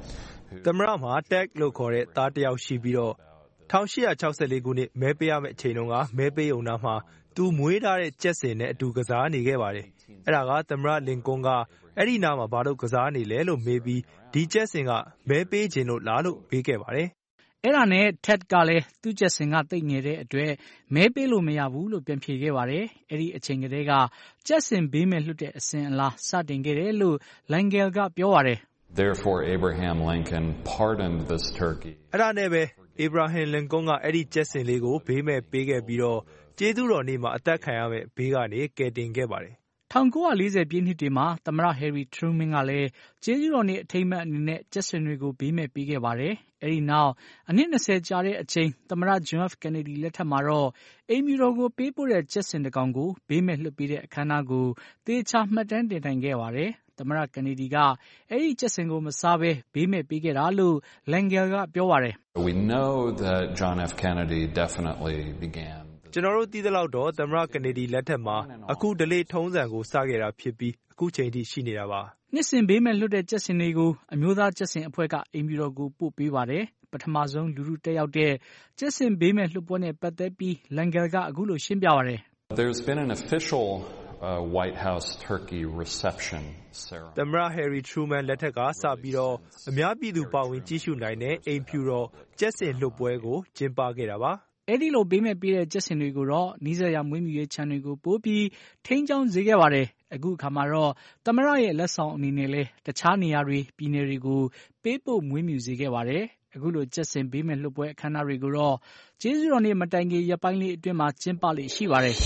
သမ္မတမှာ Ted လို့ခေါ်တဲ့သားတစ်ယောက်ရှိပြီးတော့1864 ခုနှစ်မဲပေးရမယ့်အချိန်တုန်းကမဲပေးရုံနားမှာသူမွေးထားတဲ့ကြက်ဆင်နဲ့အတူကစားနေခဲ့ပါတယ်။အဲ့ဒါကသမ္မတလင်ကွန်းကအဲ့ဒီနားမှာဘာလို့ကစားနေလဲလို့မေးပြီးဒီကြက်ဆင်ကမဲပေးခြင်းလို့လားလို့မေးခဲ့ပါတယ်။အဲ့ဒါနဲ့ Ted ကလည်းသူ့ကြက်ဆင်ကတိတ်ငယ်တဲ့အတွက်မဲပေးလို့မရဘူးလို့ပြန်ဖြေခဲ့ပါတယ်။အဲ့ဒီအချိန်ကတည်းကကြက်ဆင်ဘေးမဲ့လွတ်တဲ့အစဉ်အလာစတင်ခဲ့တယ်လို့ Langell ကပြောပါတယ်။ Therefore Abraham Lincoln pardoned this turkey. အဲ့ဒါနဲ့ပဲ Abraham Lincoln ကအဲ့ဒီကြက်ဆင်လေးကိုဘေးမဲ့ပေးခဲ့ပြီးတော့ကျေးဇူးတော်နေ့မှာအသက်ခံရမယ့်ဘေးကနေကယ်တင်ခဲ့ပါတယ်။1940 ပြည့်နှစ်တွေမှာသမ္မတ Harry Truman ကလည်းကျေးဇူးတော်နေ့အထိမ်းအမှတ်အနေနဲ့ကြက်ဆင်တွေကိုဘေးမဲ့ပေးခဲ့ပါတယ်။အဲဒီနောက်အနှစ်20ကြာတဲ့အချိန်သမ္မတ John F. Kennedy လက်ထက်မှာတော့အိမ်ဖြူတော်ကိုပေးပို့တဲ့ကြက်ဆင်တစ်ကောင်ကိုဘေးမဲ့လွှတ်ပေးတဲ့အခမ်းအနားကိုသေချာမှတ်တမ်းတင်နိုင်ခဲ့ပါတယ်။သမ္မတ Kennedy ကအဲဒီကြက်ဆင်ကိုမစားဘဲဘေးမဲ့ပေးခဲ့တာလို့ Langell ကပြောပါတယ်။ We know that John F. Kennedy definitely began ကျွန်တော်တို့သိသလောက်တော့သမ္မတကနေဒီလက်ထက်မှာအခုဒလေထုံးစံကိုစခဲ့တာဖြစ်ပြီးအခုချိန်ထိရှိနေတာပါ။နှစ်စဉ်ဘေးမဲ့လွတ်တဲ့ကြက်ဆင်တွေကိုအမျိုးသားကြက်ဆင်အဖွဲ့ကအိမ်ဖြူတော်ကိုပို့ပေးပါတယ်။ပထမဆုံးလူထုတက်ရောက်တဲ့ကြက်ဆင်ဘေးမဲ့လွှတ်ပွဲနဲ့ပတ်သက်ပြီး Langell ကအခုလိုရှင်းပြပါတယ်။ There's been an official White House turkey reception ceremony. သမ္မတ Harry Truman လက်ထက်ကစပြီးတော့အများပြည်သူပါဝင်ကြည့်ရှုနိုင်တဲ့အိမ်ဖြူတော်ကြက်ဆင်လွှတ်ပွဲကိုကျင်းပခဲ့တာပါ။အဲဒီလိုဘေးမဲ့ပေးတဲ့ကြက်ဆင်တွေကိုတော့နီးစပ်ရာမွေးမြူရေးခြံတွေကိုပို့ပြီးထိန်းကျောင်းစေခဲ့ပါတယ်။အခုအခါမှာတော့သမ္မတရဲ့လက်ဆောင်အနေနဲ့လဲတခြားနေရာတွေပြည်နယ်တွေကိုပေးပို့မွေးမြူစေခဲ့ပါတယ်။အခုလိုကြက်ဆင်ဘေးမဲ့လွှတ်ပွဲအခမ်းအနားတွေကိုတော့ကျေးဇူးတော်နေ့မတိုင်ခင်ရက်ပိုင်းလေးအတွင်းမှာကျင်းပလေ့ရှိပါတယ်။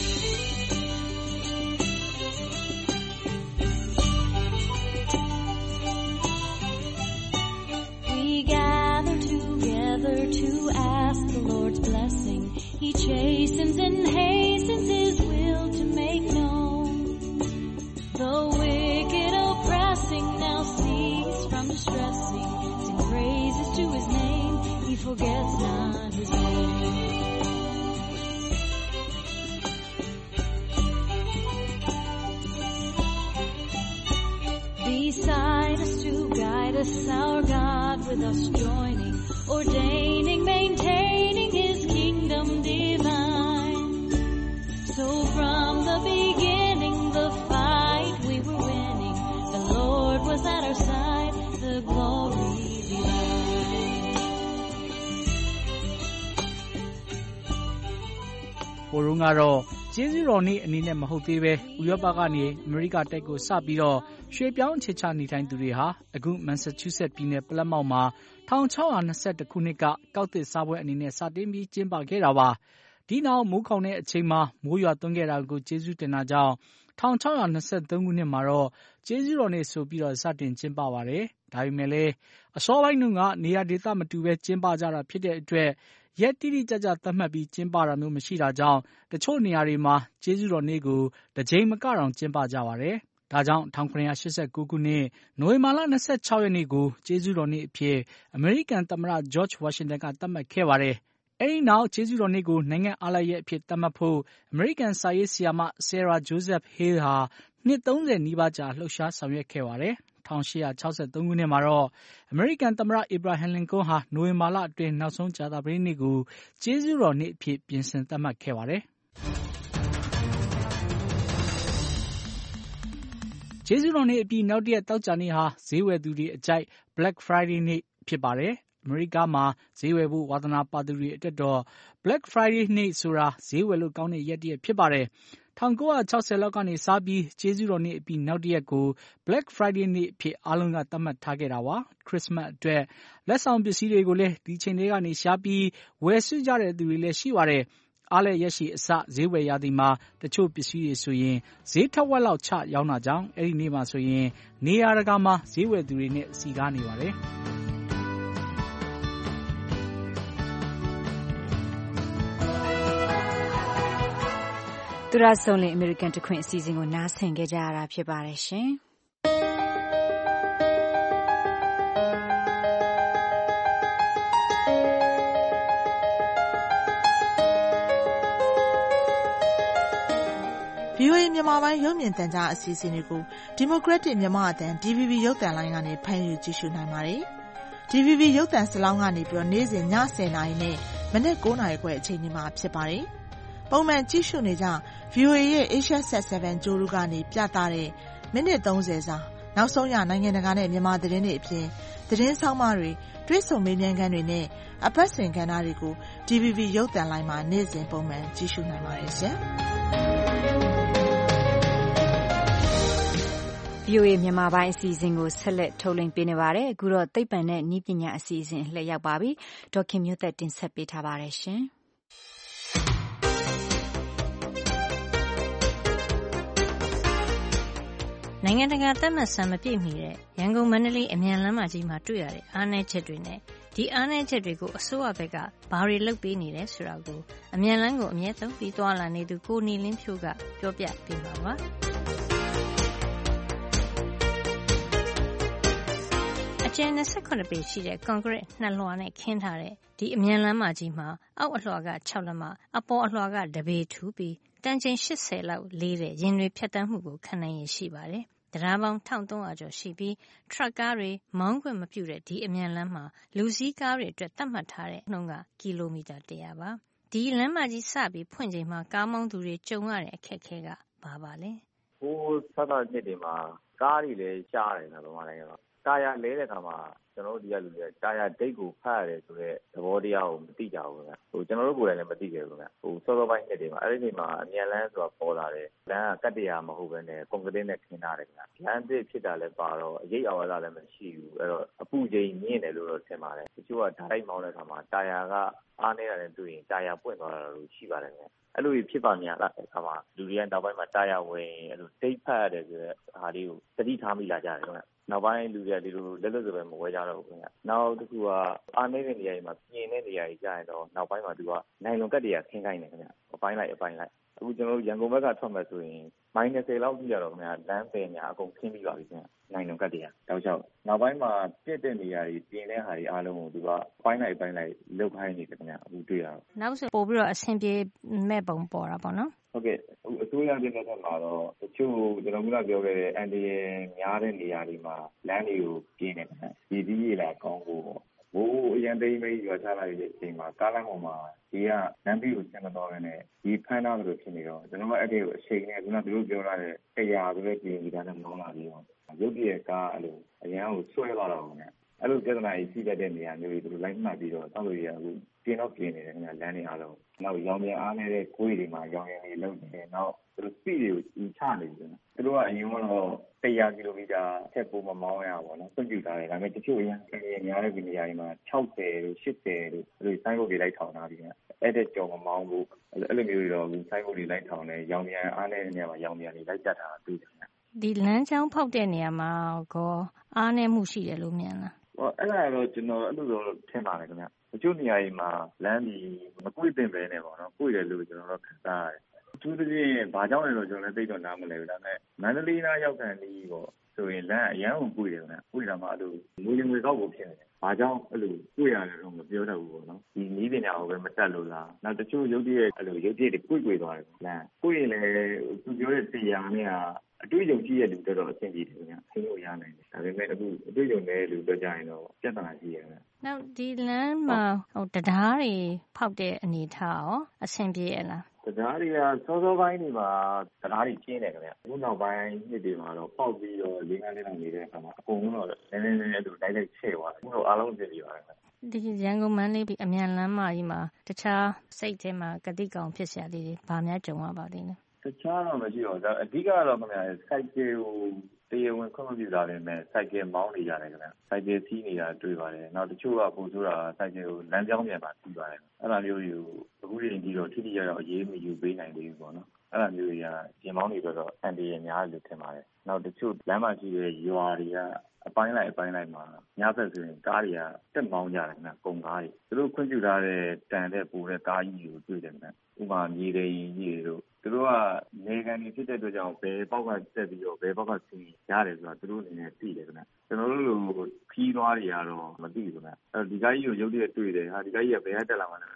To ask the Lord's blessing, He chastens and hastens His will to make known. The wicked oppressing now cease from distressing. Sing praises to His name, He forgets not His name. 'Beside us to guide us, our God with us joining, ordaining, maintaining His kingdom divine. So from the beginning, the fight we were winning, the Lord was at our side, the glory divine. ဟိုတုန်းကတော့ကျေးဇူးတော်နေ့အနေနဲ့မဟုတ်သေးပဲဥရောပကနေအမေရိကတိုက်ကိုစပြီးတော့ရွှေ့ပြောင်းအခြေချနေထိုင်သူတွေဟာအခုမန်ဆာချူးဆက်ပြည်နယ်ပလက်မောက်မှာ1622ခုနှစ်ကကောက်သစ်စားပွဲအနေနဲ့စတင်ပြီးကျင်းပခဲ့တာပါ။ဒီနောက်မိုးခေါင်တဲ့အချိန်မှာမိုးရွာသွန်းခဲ့တာကိုကျေးဇူးတင်တာကြောင့်1623ခုနှစ်မှာတော့ကျေးဇူးတော်နေ့ဆိုပြီးတော့စတင်ကျင်းပပါတယ်။ဒါပေမဲ့လည်းအစောပိုင်းကနေရာဒေသမတူပဲကျင်းပကြတာဖြစ်တဲ့အတွက်ရက်တိတိကျကျသတ်မှတ်ပြီးကျင်းပတာမျိုးမရှိတာကြောင့်တချို့နေရာတွေမှာကျေးဇူးတော်နေ့ကိုတစ်ကြိမ်မကတော့ကျင်းပကြပါတယ်။ဒါကြောင့်1989ခုနှစ်နိုဝင်ဘာလ26ရက်နေ့ကိုကျေးဇူးတော်နေ့အဖြစ်အမေရိကန်သမ္မတ George Washington ကသတ်မှတ်ခဲ့ပါတယ်။အဲဒီနောက်ကျေးဇူးတော်နေ့ကိုနိုင်ငံအားလပ်ရက်အဖြစ်သတ်မှတ်ဖို့အမေရိကန်စာရေးဆရာမ Sarah Joseph Hale ဟာနှစ်30နီးပါးကြာလှုပ်ရှားဆောင်ရွက်ခဲ့ပါတယ်။1863ခုနှစ်မှာတော့အမေရိကန်သမ္မတ Abraham Lincoln ဟာနိုဝင်ဘာလအတွင်းနောက်ဆုံးကြာသပတေးနေ့ကိုကျေးဇူးတော်နေ့အဖြစ်ပြင်ဆင်သတ်မှတ်ခဲ့ပါတယ်။ကျေးဇူးတော်နေ့အပြီးနောက်တရက်သောကြာနေ့ဟာဈေးဝယ်သူတွေအကြိုက် Black Friday နေ့ဖြစ်ပါတယ်။အမေရိကမှာဈေးဝယ်ဖို့ဝါသနာပါသူတွေအတွက်တော့ Black Friday နေ့ဆိုတာဈေးဝယ်လို့ကောင်းတဲ့ရက်တရက်ဖြစ်ပါတယ်။1960လောက်ကနေစပြီးကျေးဇူးတော်နေ့အပြီးနောက်တရက်ကို Black Friday နေ့အဖြစ်အားလုံးကသတ်မှတ်ထားခဲ့တာပါ။ Christmas အတွက်လက်ဆောင်ပစ္စည်းတွေကိုလည်းဒီချိန်တွေကနေရှားပြီးဝယ်စုကြတဲ့သူတွေလည်းရှိပါတယ်။အားလည်းရက်ရှည်အစဈေးဝယ်ရသည်မှာတချို့ပစ္စည်းတွေဆိုရင်ဈေးထက်ဝက်လောက်ချရောင်းတာကြောင့်အဲ့ဒီနေ့မှာဆိုရင်နေရာတကာမှာဈေးဝယ်သူတွေနဲ့စီကားနေပါတယ်။သူရဆုံးလင်အမေရိကန်တခွင်အစီအစဉ်ကိုနားဆင်ခဲ့ကြရတာဖြစ်ပါတယ်ရှင်။ VOA မြန်မာပိုင်းရုပ်မြင်သံကြားအစီအစဉ်တွေကို Democratic မြန်မာအသံ DVB ရုပ်သံလိုင်းကနေဖမ်းယူကြည့်ရှုနိုင်ပါတယ်။ DVB ရုပ်သံဇာတ်လမ်းကနေပြီးတော့နေ့စဉ်ည 10 နာရီနဲ့မနက် 9 နာရီခွဲအချိန်တွေမှာဖြစ်ပါတယ်။ပုံမှန်ကြည့်ရှုနေကြ VOA ရဲ့ Asia Sat 7 Jolu ကနေပြသတဲ့မိနစ် 30 စာနောက်ဆုံးရနိုင်ငံတကာနဲ့မြန်မာသတင်းတွေအပြင်သတင်းဆောင်းပါးတွေတွေ့ဆုံမေးမြန်းခန်းတွေနဲ့အပတ်စဉ်ကဏ္ဍတွေကို DVB ရုပ်သံလိုင်းမှာနေ့စဉ်ပုံမှန်ကြည့်ရှုနိုင်ပါတယ်ရှင်။ VOA မြန်မာပိုင်းအစီအစဉ်ကိုဆက်လက်ထုတ်လွှင့်ပေးနေပါတယ်။အခုတော့သိပ္ပံနဲ့နည်းပညာအစီအစဉ်လှည့်ရောက်ပါပြီ။ဒေါ်ခင်မျိုးသက်တင်ဆက်ပေးထားပါတယ်ရှင်။နိုင်ငံတကာသတ်မှတ်စံမပြည့်မီတဲ့ရန်ကုန်မန္တလေးအမြန်လမ်းမကြီးမှာတွေ့ရတဲ့အားနည်းချက်တွေနဲ့ဒီအားနည်းချက်တွေကိုအစိုးရဘက်ကဘာတွေလုပ်ပေးနေလဲဆိုတာကိုအမြန်လမ်းကိုအမြဲသုံးပြီးသွားလာနေသူကိုနေလင်းဖြိုးကပြောပြပေးပါပါ။အကျယ်28ပေရှိတဲ့ကွန်ကရစ်2လွှာနဲ့ခင်းထားတဲ့ဒီအမြန်လမ်းမကြီးမှာအောက်အလွှာက6လက်မအပေါ်အလွှာကတပေထူပြီးတန်ချိန်80လောက်လေးတဲ့ရင်တွေဖြတ်တန်းမှုကိုခံနိုင်ရရှိပါတယ်။တရားပေါင်း1300ကျော်ရှိပြီးထရပ်ကားတွေမောင်းခွင့်မပြုတဲ့ဒီအမြန်လမ်းမှာလူစည်းကားတွေအတွက်သတ်မှတ်ထားတဲ့နှုန်းကကီလိုမီတာ100ပါ။ဒီလမ်းမကြီးစပြီးဖွင့်ချိန်မှာကားမောင်းသူတွေကြုံရတဲ့အခက်အခဲကဘာပါလဲ။ဟိုဆက်တာနှစ်တွေမှာကားတွေလည်းရှားတယ်နော်ဗမာနိုင်ငံမှာတာယာလဲတဲ့အခါမှာကျွန်တော်တို့ဒီကလူတွေတာယာဒိတ်ကိုဖတ်ရတယ်ဆိုတော့သဘောတရားကိုမသိကြဘူးခင်ဗျကျွန်တော်တို့ကိုယ်တိုင်လည်းမသိခဲ့ဘူးခင်ဗျစောစောပိုင်းနှစ်တွေမှာအဲ့ဒီချိန်မှာအမြန်လမ်းဆိုတာပေါ်လာတယ်လမ်းကကတ္တရာမဟုတ်ဘဲနဲ့ကွန်ကရစ်နဲ့ခင်းထားတယ်ခင်ဗျလမ်းသစ်ဖြစ်တာလည်းပါတော့အရေးအဝါဒလည်းမရှိဘူးအဲ့တော့အပူချိန်မြင့်တယ်လို့တော့ထင်ပါတယ်တချို့ကဓာတ်မောင်းတဲ့အခါမှာတာယာကအားနေတာနဲ့တွေ့ရင်တာယာပွင့်သွားတာလို့ရှိပါတယ်ခင်ဗျအဲ့လိုဖြစ်ပါများလားအခါမှာလူတွေကနောက်ပိုင်းမှာတာယာဝင်အဲ့လိုဒိတ်ဖတ်ရတယ်ဆိုတဲ့ဟာလေးကိုသတိထားမိလာကြတယ်ခင်ဗျနောက်ပိုင်းလူတွေကဒီလိုလက်လွတ်စပယ်မဝဲကြတော့ဘူးခင်ဗျနောက်တစ်ခုကအားနေတဲ့နေရာတွေမှာပြင်တဲ့နေရာတွေကြာရင်တော့နောက်ပိုင်းမှာသူကနိုင်လွန်ကတ်တွေကခင်းခိုင်းတယ်ခင်ဗျအပိုင်းလိုက်အခုကျွန်တော်တို့ရန်ကုန်ဘက်ကထွက်မယ်ဆိုရင်မိုင်20လောက်ကြည့်ရတော့ခင်ဗျလမ်းပယ်များအကုန်ခင်းပြီးပါပြီခင်ဗျနိုင်လွန်ကတ်တွေကတောက်လျှောက်နောက်ပိုင်းမှာပြည့်တဲ့နေရာတွေပြင်တဲ့ဟာတွေအားလုံးကိုသူကပိုင်းလိုက်လောက်ခိုင်းနေတယ်ခင်ဗျအခုတွေ့ရတော့နောက်ဆိုပို့ပြီးတော့အဆင်ပြေမဲ့ပုံပေါ်တာပေါ့နော်ဟုတ်ကဲ့အစိုးရပြည်နယ်မှာတော့တချို့ကျွန်တော်ကပြောခဲ့တဲ့အန်ဒီရများတဲ့နေရာတွေမှာလမ်းတွေကိုပြင်နေတယ်ဒီဒီရလာကောင်းဖို့ဘိုးအရန်သိမ်းမိရွာချလိုက်တဲ့အချိန်မှာကားလမ်းပေါ်မှာဒီကလမ်းပြီးကိုဆင်းမသွားဘဲနဲ့ဒီဖမ်းထားလို့ဖြစ်နေတော့ကျွန်တော်ကအဲ့ဒီကိုအချိန်နဲ့ခုနကသူတို့ပြောထားတဲ့100ဆိုတဲ့ပြင်ဒီကနေ့မောင်းလာပြီးတော့ရုပ်ပြည့်ကားအဲ့လိုအရန်ကိုဆွဲသွားတော့ခင်ဗျအဲ့လိုပြဿနာကြီးရှိတတ်တဲ့နေရာမျိုးတွေသူတို့လိုက်မှတ်ပြီးတော့တောက်လို့ရအခုပြင်တော့ပြင်နေတယ်ခင်ဗျလမ်းတွေအားလုံးနောက်ရောင်ပြန်အားနေတဲ့ကိုယ်တွေမှာရောင်ရည်တွေလုံးနေနောက်သူတို့ speed တွေကိုချနေပြီသူတို့ကအရင်ကတော့100 ကီလိုမီတာထက်ပိုမမောင်းရပါတော့ခွင့်ပြုထားတယ်ဒါပေမဲ့တချို့အရင်များတဲ့နေရာတွေမှာ60တို့80တို့အဲ့လိုဆိုင်းဘုတ်တွေလိုက်ထောင်ထားပြီးအဲ့တဲ့ကြော်မမောင်းဘူးအဲ့လိုမျိုးတွေတော့ဆိုင်းဘုတ်တွေလိုက်ထောင်တယ်ရောင်ပြန်အားနေတဲ့နေရာမှာရောင်ပြန်တွေလိုက်တက်တာတွေ့တယ်ခင်ဗျဒီလမ်းကြောင်းဖောက်တဲ့နေရာမှာကောအားနည်းမှုရှိတယ်လို့မြင်လားအဲ့ဒါတော့ကျွန်တော်အဲ့လိုတော့ထင်ပါတယ်ခင်ဗျတချို့နေရာတွေမှာလမ်းကြီးမကွေ့ပင်ပဲနေပေါ့နော်ကွေ့တယ်လို့ကျွန်တော်တို့ခံစားရတယ်အထူးသဖြင့်ဘာကြောင့်လဲတော့ကျွန်တော်လည်းသိတော့နားမလဲဘူးဒါပေမဲ့မန္တလေးနားရောက်ကန်ပြီးပေါ့ဆိုရင်လမ်းအရန်ကိုကွေ့တယ်ခင်ဗျကွေ့တာမှအဲ့လိုလူငွေကောက်ကိုဖြစ်နေတယ်ဘာကြောင့်အဲ့လိုကွေ့ရတယ်တော့မပြောတတ်ဘူးပေါ့နော်ဒီနီးပညာကိုပဲမတက်လို့လားနောက်တချို့ရုပ်တရက်အဲ့လိုရုပ်တရက်တွေကွေ့သွားတယ်လမ်းကွေ့ရင်လည်းသူပြောတဲ့တရားနဲ့ကအတွေ့အကြုံကြီးရဲ့လူတော့အဆင်ပြေတယ်ခင်ဗျသိလို့ရနိုင်တယ်ဒါပေမဲ့အခုအတွေ့အကြုံနဲ့လူပြောကြရင်တော့ပြဿနာကြီးရတယ်နောက်ဒီလမ်းမှာတရားတွေဖောက်တဲ့အနေထားရောအဆင်ပြေရလားတရားတွေကစောစောပိုင်းတွေမှာတရားတွေကျင်းတယ်ခင်ဗျအခုနောက်ပိုင်းနှစ်တွေမှာတော့ပေါက်ပြီးတော့၄-၅နှစ်လောက်နေတဲ့အခါမှာအကုန်လုံးတော့နည်းနည်းအဲ့လိုတိုက်ချဲ့သွားတယ်အခုတော့အားလုံးအဆင်ပြေပါတယ်ဒီရန်ကုန်မန္တလေးအမြန်လမ်းမကြီးမှာတခြားစိတ်ထဲမှာကတိကောင်ဖြစ်စရာလေးတွေဘာများကြုံရပါသေးလဲတခြားတော့မရှိတော့ဘူးအဓိကတော့ခင်ဗျာစိုက်ကယ်ကိုတရားဝင်ခွင့်မပြုတာလည်းမဲ့စိုက်ကယ်မောင်းနေကြတယ်ခင်ဗျာစိုက်ကယ်စီးနေတာတွေ့ပါတယ်နောက်တချို့ကပို့ဆိုတာစိုက်ကယ်ကိုလမ်းကြောင်းပြန်ပါစီးပါတယ်အဲ့လိုမျိုးတွေကိုအခုချိန်ကြီးတော့ထိထိရောက်ရောက်အရေးမယူပေးနိုင်သေးဘူးပေါ့နော်အဲ့လိုမျိုးတွေကပြင်မောင်းနေတော့အန်တီရများလို့ထင်ပါတယ်နောက်တချို့လမ်းမှာရှိတဲ့ရွာတွေကအပိုင်းလိုက်မှာညဘက်ဆိုရင်ကားတွေကတက်မောင်းကြတယ်ခင်ဗျကုန်ကားတွေသူတို့ခွင့်ပြုထားတဲ့တန်တဲ့ပိုတဲ့ကားကြီးကိုတွေ့တယ်ခင်ဗျဥပမာမြေတွေကြီးတို့သူတို့ကနေကန်တွေဖြစ်တဲ့အတွက်ကြောင့်ဘယ်ပေါက်ကတက်ပြီးတော့ဘယ်ပေါက်ကဆင်းရတယ်ဆိုတာသူတို့အနေနဲ့သိတယ်ခင်ဗျကျွန်တော်တို့လိုခီးသွားတွေကတော့မသိဘူးခင်ဗျဒီကားကြီးကိုရုပ်တရက်တွေ့တယ်ဟာဒီကားကြီးကဘယ်ကတက်လာမှန်းမသိဘူး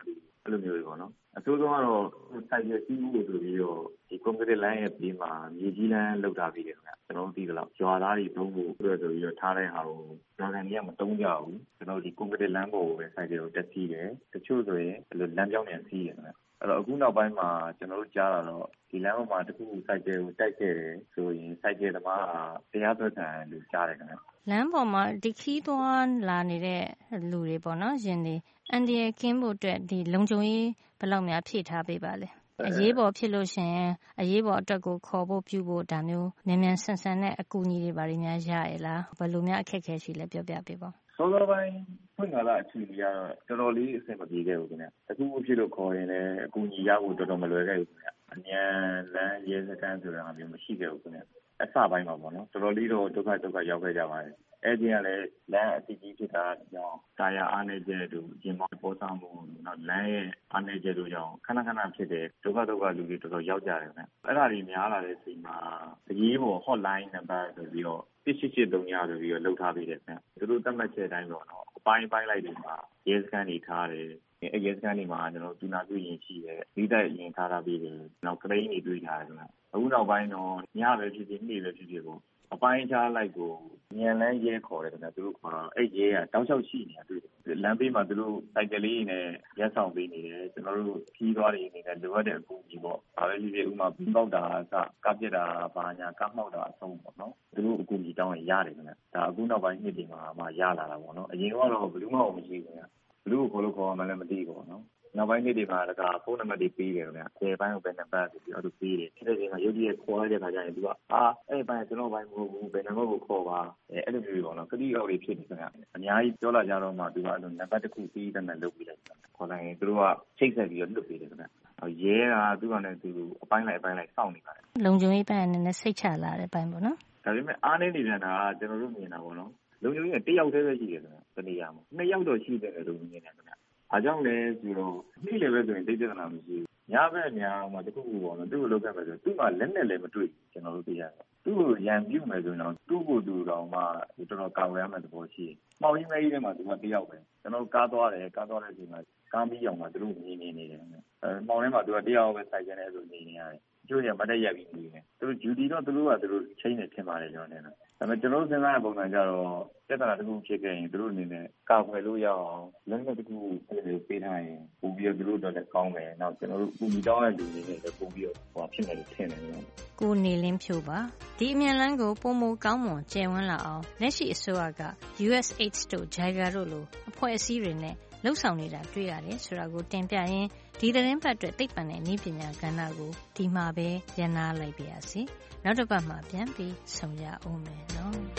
အဲ့လိုမျိုးတွေပေါ့နော်အဆိုးဆုံးကတော့စိုက်ကယ်စီးမှုဆိုပြီးတော့ဒီကွန်ကရစ်လမ်းရဲ့ဘေးမှာမြေကြီးလမ်းလောက်ထားပြီးတယ်ခင်ဗျကျွန်တော်တို့သိကြတော့ရွာသားတွေသုံးဖို့အတွက်ဆိုပြီးတော့ထားတဲ့ဟာကိုရွာခံတွေကမသုံးကြဘူးကျွန်တော်ဒီကွန်ကရစ်လမ်းပေါ်ကိုပဲစိုက်ကယ်ကိုတက်စီးတယ်တချို့ဆိုရင်အဲ့လိုလမ်းကြောင်းတွေစီးတယ်ခင်ဗျအဲ့တော့အခုနောက်ပိုင်းမှာကျွန်တော်တို့ကြားတာတော့ဒီလမ်းပေါ်မှာတခုစိုက်ကယ်ကိုတိုက်ခဲ့တယ်ဆိုရင်စိုက်ကယ်သမားကတရားစွဲခံလို့ကြားတယ်ခင်ဗျလမ်းပေါ်မှာဒီခီးသွားလာနေတဲ့လူတွေပေါ့နော်ရင်တွေအန်ဒီရကင်းဖို့အတွက်ဒီလုံခြုံရေးဘယ်လောက်များဖြည့်ထားပေးပါလဲအရေးပေါ်ဖြစ်လို့ရှင်အရေးပေါ်အတွက်ကိုခေါ်ဖို့ပြုဖို့ဒါမျိုးမြန်မြန်ဆန်ဆန်နဲ့အကူအညီတွေပါရများရရလားဘယ်လိုများအခက်ခဲရှိလဲပြောပြပေးပါစောစောပိုင်းဖွင့်လာတဲ့အချိန်ကြီးကတော့တော်တော်လေးအဆင်မပြေခဲ့ဘူးခင်ဗျတခုခုဖြစ်လို့ခေါ်ရင်လည်းအကူအညီရဖို့တော်တော်မလွယ်ခဲ့ဘူးခင်ဗျအမြန်လမ်းရဲစခန်းဆိုတာမျိုးမရှိခဲ့ဘူးခင်ဗျအစပိုင်းမှာပေါ့နော်တော်တော်လေးတော့ဒုက္ခရောက်ခဲ့ကြပါတယ်အဲ့ဒီကလည်းလမ်းအတိအကျဖြစ်တာကြောင့်တာယာအားနည်းချက်တို့ရင်မောင်းပေါ်ဆောင်မှုနောက်လမ်းရဲ့အားနည်းချက်တို့ကြောင့်ခဏဖြစ်တဲ့ဒုက္ခလူတွေတော်တော်ရောက်ကြတယ်ခင်ဗျအဲ့ဒါတွေများလာတဲ့အချိန်မှာအရေးပေါ် hotline number ဆိုပြီးတော့1883ဆိုပြီးတော့လုပ်ထားပေးတယ်ခင်ဗျသူတို့သတ်မှတ်ချက်အတိုင်းပေါ့နော်အပိုင်းလိုက်တွေမှာရဲစခန်းတွေထားတယ်အဲ့ရဲစခန်းတွေမှာကျွန်တော်ဒူနာပြုရင်ရှိတယ်မိသက်ရင်ထားပေးတယ်နောက်ကလေးတွေတွေ့ထားတယ်ခင်ဗျအခုနောက်ပိုင်းတော့ညပဲဖြစ်ဖြစ်နေ့ပဲဖြစ်ဖြစ်ပေါ့အပိုင်းခြားလိုက်ကိုမြန်လန်းရဲခေါ်တယ်ခင်ဗျသူတို့ခေါ်တော့အဲ့ရဲကတောက်လျှောက်ရှိနေတာတွေ့တယ်လမ်းဘေးမှာသူတို့စိုက်ကလေးနဲ့ရက်ဆောင်ပေးနေတယ်ကျွန်တော်တို့ခီးသွားတွေအနေနဲ့လိုအပ်တဲ့အကူအညီပေါ့ဒါပဲဖြစ်ဖြစ်ဥမာဘင်းပေါက်တာကပြစ်တာဘာညာကမှောက်တာအဆုံးပေါ့နော်သူတို့အကူအညီတောင်းရင်ရတယ်ခင်ဗျဒါအခုနောက်ပိုင်းနှစ်တွေမှာမှရလာတာပေါ့နော်အရင်ကတော့ဘယ်သူမှမရှိဘူးခင်ဗျဘလူးကိုခေါ်မှလည်းမသိဘူးပေါ့နော်နောက်ပိုင်းနေ့တွေမှာဒါဖုန်းနံပါတ်တွေပေးတယ်ခင်ဗျ။အဲဒီပိုင်းကိုပဲနံပါတ်ဆိုပြီးတော့ပေးတယ်။ဖြစ်တဲ့ချိန်မှာရုပ်တရက်ခေါ်ရတဲ့ခါကျရင်သူကအဲ့ဘိုင်းကျွန်တော်ဘိုင်းမဟုတ်ဘူးဘယ်နံပါတ်ကိုခေါ်ပါအဲ့လိုမျိုးပေါ့နော်။ကတိအောက်တွေဖြစ်နေခင်ဗျ။အများကြီးပြောလာကြတော့မှသူကအဲ့လိုနံပါတ်တစ်ခုပေးတဲ့နဲ့လုပ်ပြီးလိုက်တယ်။ခေါ်လိုက်ရင်သူတို့ကချိတ်ဆက်ပြီးတော့လွတ်ပေးတယ်ခင်ဗျ။ရဲကသူကလည်းသူအပိုင်းလိုက်စောင့်နေပါတယ်။လုံခြုံရေးပိုင်းကလည်းစိတ်ချလာတဲ့ပိုင်းပေါ့နော်။ဒါပေမဲ့အားနေနေပြန်တာကကျွန်တော်တို့မြင်တာပေါ့နော်။လုံခြုံရေးကတစ်ယောက်တည်းပဲရှိတယ်ခင်ဗျ။တနေရာမှာနှစ်ယောက်တော့ရှိတယ်လို့မြင်တယ်ခင်ဗျ။အားကြောင့်လည်းဆိုတော့နေ့လည်းပဲဆိုရင်တိတ်ပြဿနာမရှိဘူး။ညဘက်ညမှာတခုခုပေါ့နော်။သူ့ကိုလောက်ခဲ့မယ်ဆိုသူ့မှာလက်နဲ့လည်းမတွေ့ကျွန်တော်တို့သိရတယ်။သူ့ကိုရန်ပြုမယ်ဆိုရင်တော့သူ့ကိုသူတော်မှတော်တော်ကောက်ရမ်းမယ်သဘောရှိတယ်။မှောင်ကြီးမဲကြီးထဲမှာသူကတယောက်ပဲ။ကျွန်တော်ကားသွားတဲ့အချိန်မှာကားမီးရောင်မှာသူတို့နေနေတယ်။မှောင်ထဲမှာသူကတယောက်ပဲစိုက်ကျန်တဲ့ဆိုနေနေရတယ်။ကျိုးရမတက်ရက်ပြီးနေတယ်။သူတို့ duty တော့သူတို့ကသူတို့ချိန်နေထင်ပါတယ်ကျွန်တော်နေတော့ဒါပေမဲ့ကျွန်တော်တို့စဉ်းစားတဲ့ပုံစံကြတော့ပြဿနာတစ်ခုဖြစ်ခဲ့ရင်သူတို့အနေနဲ့ကာကွယ်လို့ရအောင်လက်နက်တစ်ခုပေးထားရင်ပုံပြီးတော့သူတို့တော့လည်းကောင်းတယ်။နောက်ကျွန်တော်တို့ပုံပြီးတောင်းတဲ့လူတွေနဲ့ပုံပြီးတော့ဖြစ်မယ်လို့ထင်တယ်နော်။ကိုနေလင်းဖြိုးပါဒီအမြန်လန်းကိုပုံမကောင်းမွန်ကျယ်ဝန်းလာအောင်လက်ရှိအစိုးရက USAID တို့ JICA တို့လိုအဖွဲ့အစည်းတွေနဲ့လှုပ်ဆောင်နေတာတွေ့ရတယ်ဆိုတာကိုတင်ပြရင်းဒီသတင်းပတ်အတွက်သိပ္ပံနဲ့နည်းပညာကဏ္ဍကိုဒီမှာပဲရန်နာလိုက်ပါရစေ။နောက်တစ်ပတ်မှာပြန်ပြီးဆုံရအောင်မယ်နော်။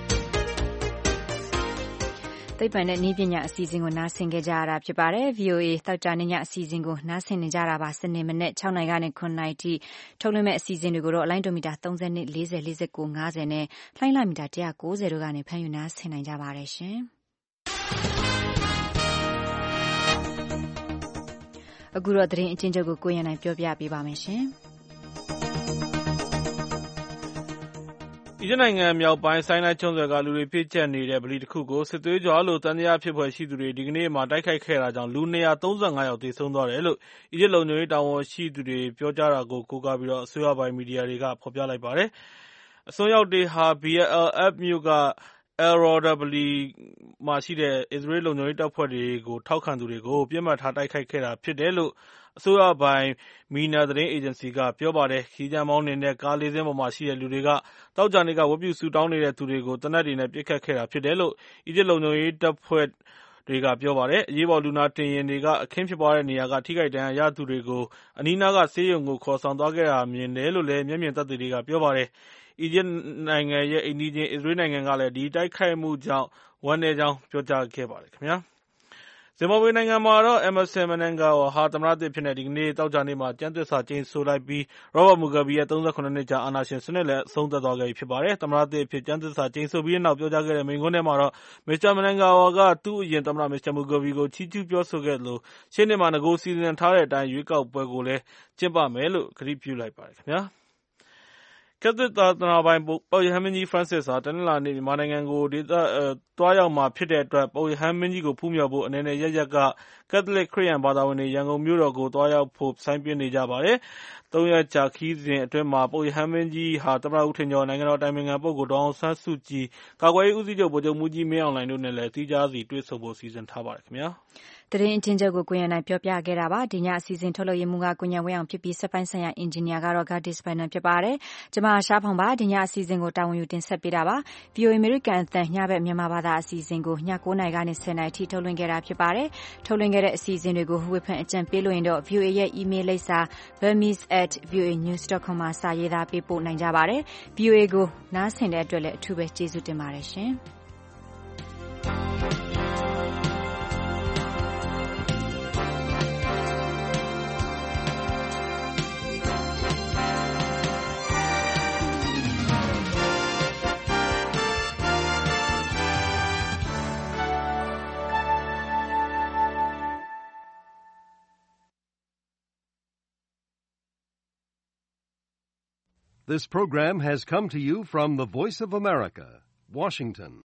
သိပ္ပံနဲ့နည်းပညာအစီအစဉ်ကိုနားဆင်ကြရတာဖြစ်ပါတယ်။ VOA သောကြာနေ့ညအစီအစဉ်ကိုနားဆင်နေကြတာပါ။စနေမနေ့6နာရီကနေ9နာရီထိထုတ်လွှင့်မဲ့အစီအစဉ်တွေကိုတော့အလိုင်းဒိုမီတာ30 40 49 50နဲ့လှိုင်းလမီတာ190တို့ကနေဖမ်းယူနားဆင်နိုင်ကြပါတယ်ရှင်။အခုတော့သတင်းအချင်းချုပ်ကိုကိုရန်နိုင်ပြောပြပေးပါမယ်ရှင်။အီဂျစ်နိုင်ငံမြောက်ပိုင်းဆိုင်းနိုင်းကျွန်းဆွယ်ကလူတွေပြည့်ကျက်နေတဲ့ဗလီတစ်ခုကိုစစ်သွေးကြွလို့သံသယဖြစ်ဖွယ်ရှိသူတွေဒီကနေ့မှာတိုက်ခိုက်ခဲ့တာကြောင့်လူ235ယောက်သေဆုံးသွားတယ်လို့အီဂျစ်လုံခြုံရေးတာဝန်ရှိသူတွေပြောကြားတာကိုကိုးကားပြီးတော့အစိုးရပိုင်းမီဒီယာတွေကဖော်ပြလိုက်ပါတယ်။အစွန်းရောက်တွေဟာ Bir al-Ab မြို့ကEl-Rawda ဗလီမှာရှိတဲ့အစ္စရေးလုံခြုံရေးတပ်ဖွဲ့တွေကိုထောက်ခံသူတွေကိုပြစ်မှတ်ထားတိုက်ခိုက်ခဲ့တာဖြစ်တယ်လို့အစိုးရပိုင်းမီနာသတင်းအေဂျင်စီကပြောပါတယ်။ခီးကျန်းမောင်းနေတဲ့ကားလေးစင်းပေါ်မှာရှိတဲ့လူတွေကသောကြာနေ့ကဝတ်ပြုဆုတောင်းနေတဲ့သူတွေကိုသေနတ်တွေနဲ့ပစ်ခတ်ခဲ့တာဖြစ်တယ်လို့အီဂျစ်လုံခြုံရေးတပ်ဖွဲ့တွေကပြောပါတယ်။အရေးပေါ်လူနာတင်ယာဉ်တွေကအခင်းဖြစ်ပွားတဲ့နေရာကထိခိုက်ဒဏ်ရာရသူတွေကိုအနီးနားကဆေးရုံကိုခေါ်ဆောင်သွားခဲ့တာမြင်တယ်လို့လည်းမျက်မြင်သက်သေတွေကပြောပါတယ်။အီဂျစ်နိုင်ငံရဲ့အိမ်နီးချင်းအစ္စရေးနိုင်ငံကလည်းဒီတိုက်ခိုက်မှုကြောင့်ဝမ်းနည်းကြောင်းပြောကြားခဲ့ပါတယ်ခင်ဗျာ။ဇင်ဘာဘွေနိုင်ငံမှာတော့ Emmerson Mnangagwa ဟာသမ္မတသစ်အဖြစ်နဲ့ဒီကနေ့သောကြာနေ့မှာကျမ်းသစ္စာကျိန်ဆိုလိုက်ပြီး Robert Mugabe ရဲ့38နှစ်ကြာအာဏာရှင်စနစ်လည်းအဆုံးသတ်သွားခဲ့ပြီဖြစ်ပါတယ်။သမ္မတသစ်အဖြစ်ကျမ်းသစ္စာကျိန်ဆိုပြီးတဲ့နောက်ပြောကြားခဲ့တဲ့မိန့်ခွန်းထဲမှာတော့ Mr. Mnangagwa ကသူ့အရင်သမ္မတ Mr. Mugabe ကိုချီးကျူးပြောဆိုခဲ့သလိုရှေ့နှစ်မှာနဂိုစီစဉ်ထားတဲ့အတိုင်းရွေးကောက်ပွဲကိုလည်းကျင်းပမယ်လို့ကတိပြုလိုက်ပါတယ်ခင်ဗျာ။ကက်သလစ်သာသနာပိုင်ပုပ်ရဟန်းမင်းကြီး Francis ဟာတနင်္လာနေ့မြန်မာနိုင်ငံကိုသွားရောက်မှာဖြစ်တဲ့အတွက်ပုပ်ရဟန်းမင်းကြီးကိုဖူးမြော်ဖို့အနေနဲ့ရက်ကကက်သလစ်ခရစ်ယာန်ဘာသာဝင်တွေရန်ကုန်မြို့တော်ကိုသွားရောက်ဖို့စိုင်းပြင်းနေကြပါတယ်။၃ ရက်ကြာခရီးစဉ်အတွင်းမှာပုပ်ရဟန်းမင်းကြီးဟာသမ္မတဦးထင်ကျော်နိုင်ငံတော်အတိုင်ပင်ခံပုဂ္ဂိုလ်ဒေါ်အောင်ဆန်းစုကြည်ကာကွယ်ရေးဦးစီးချုပ်ဗိုလ်ချုပ်မှူးကြီးမင်းအောင်လှိုင်တို့နဲ့လည်းသီးခြားစီတွေ့ဆုံဖို့စီစဉ်ထားပါတယ်ခင်ဗျာ။သတင်းအချင်းချုပ်ကိုကိုရန်နိုင်ပြောပြခဲ့တာပါဒီညအစီအစဉ်ထုတ်လုပ်ရေးမှူးကကိုညံဝဲအောင်ဖြစ်ပြီးစက်ပိုင်းဆိုင်ရာအင်ဂျင်နီယာကတော့ Gardis Banner ဖြစ်ပါတယ်ကျွန်မရှားဖောင်ပါဒီညအစီအစဉ်ကိုတာဝန်ယူတင်ဆက်ပေးတာပါ VOA American အသံညဘက်မြန်မာဘာသာအစီအစဉ်ကိုည9:00နာရီကနေ10:00နာရီထိထုတ်လွှင့်ခဲ့တာဖြစ်ပါတယ်ထုတ်လွှင့်ခဲ့တဲ့အစီအစဉ်တွေကိုဝေဖန်အကြံပေးလို့ရင်တော့ VOA ရဲ့ email လိပ်စာ burmese@voanews.com မှာစာရေးသားပေးပို့နိုင်ကြပါတယ် VOA ကိုနားဆင်တဲ့အတွက်လည်းအထူးပဲကျေးဇူးတင်ပါတယ်ရှင်။ This program has come to you from the Voice of America, Washington.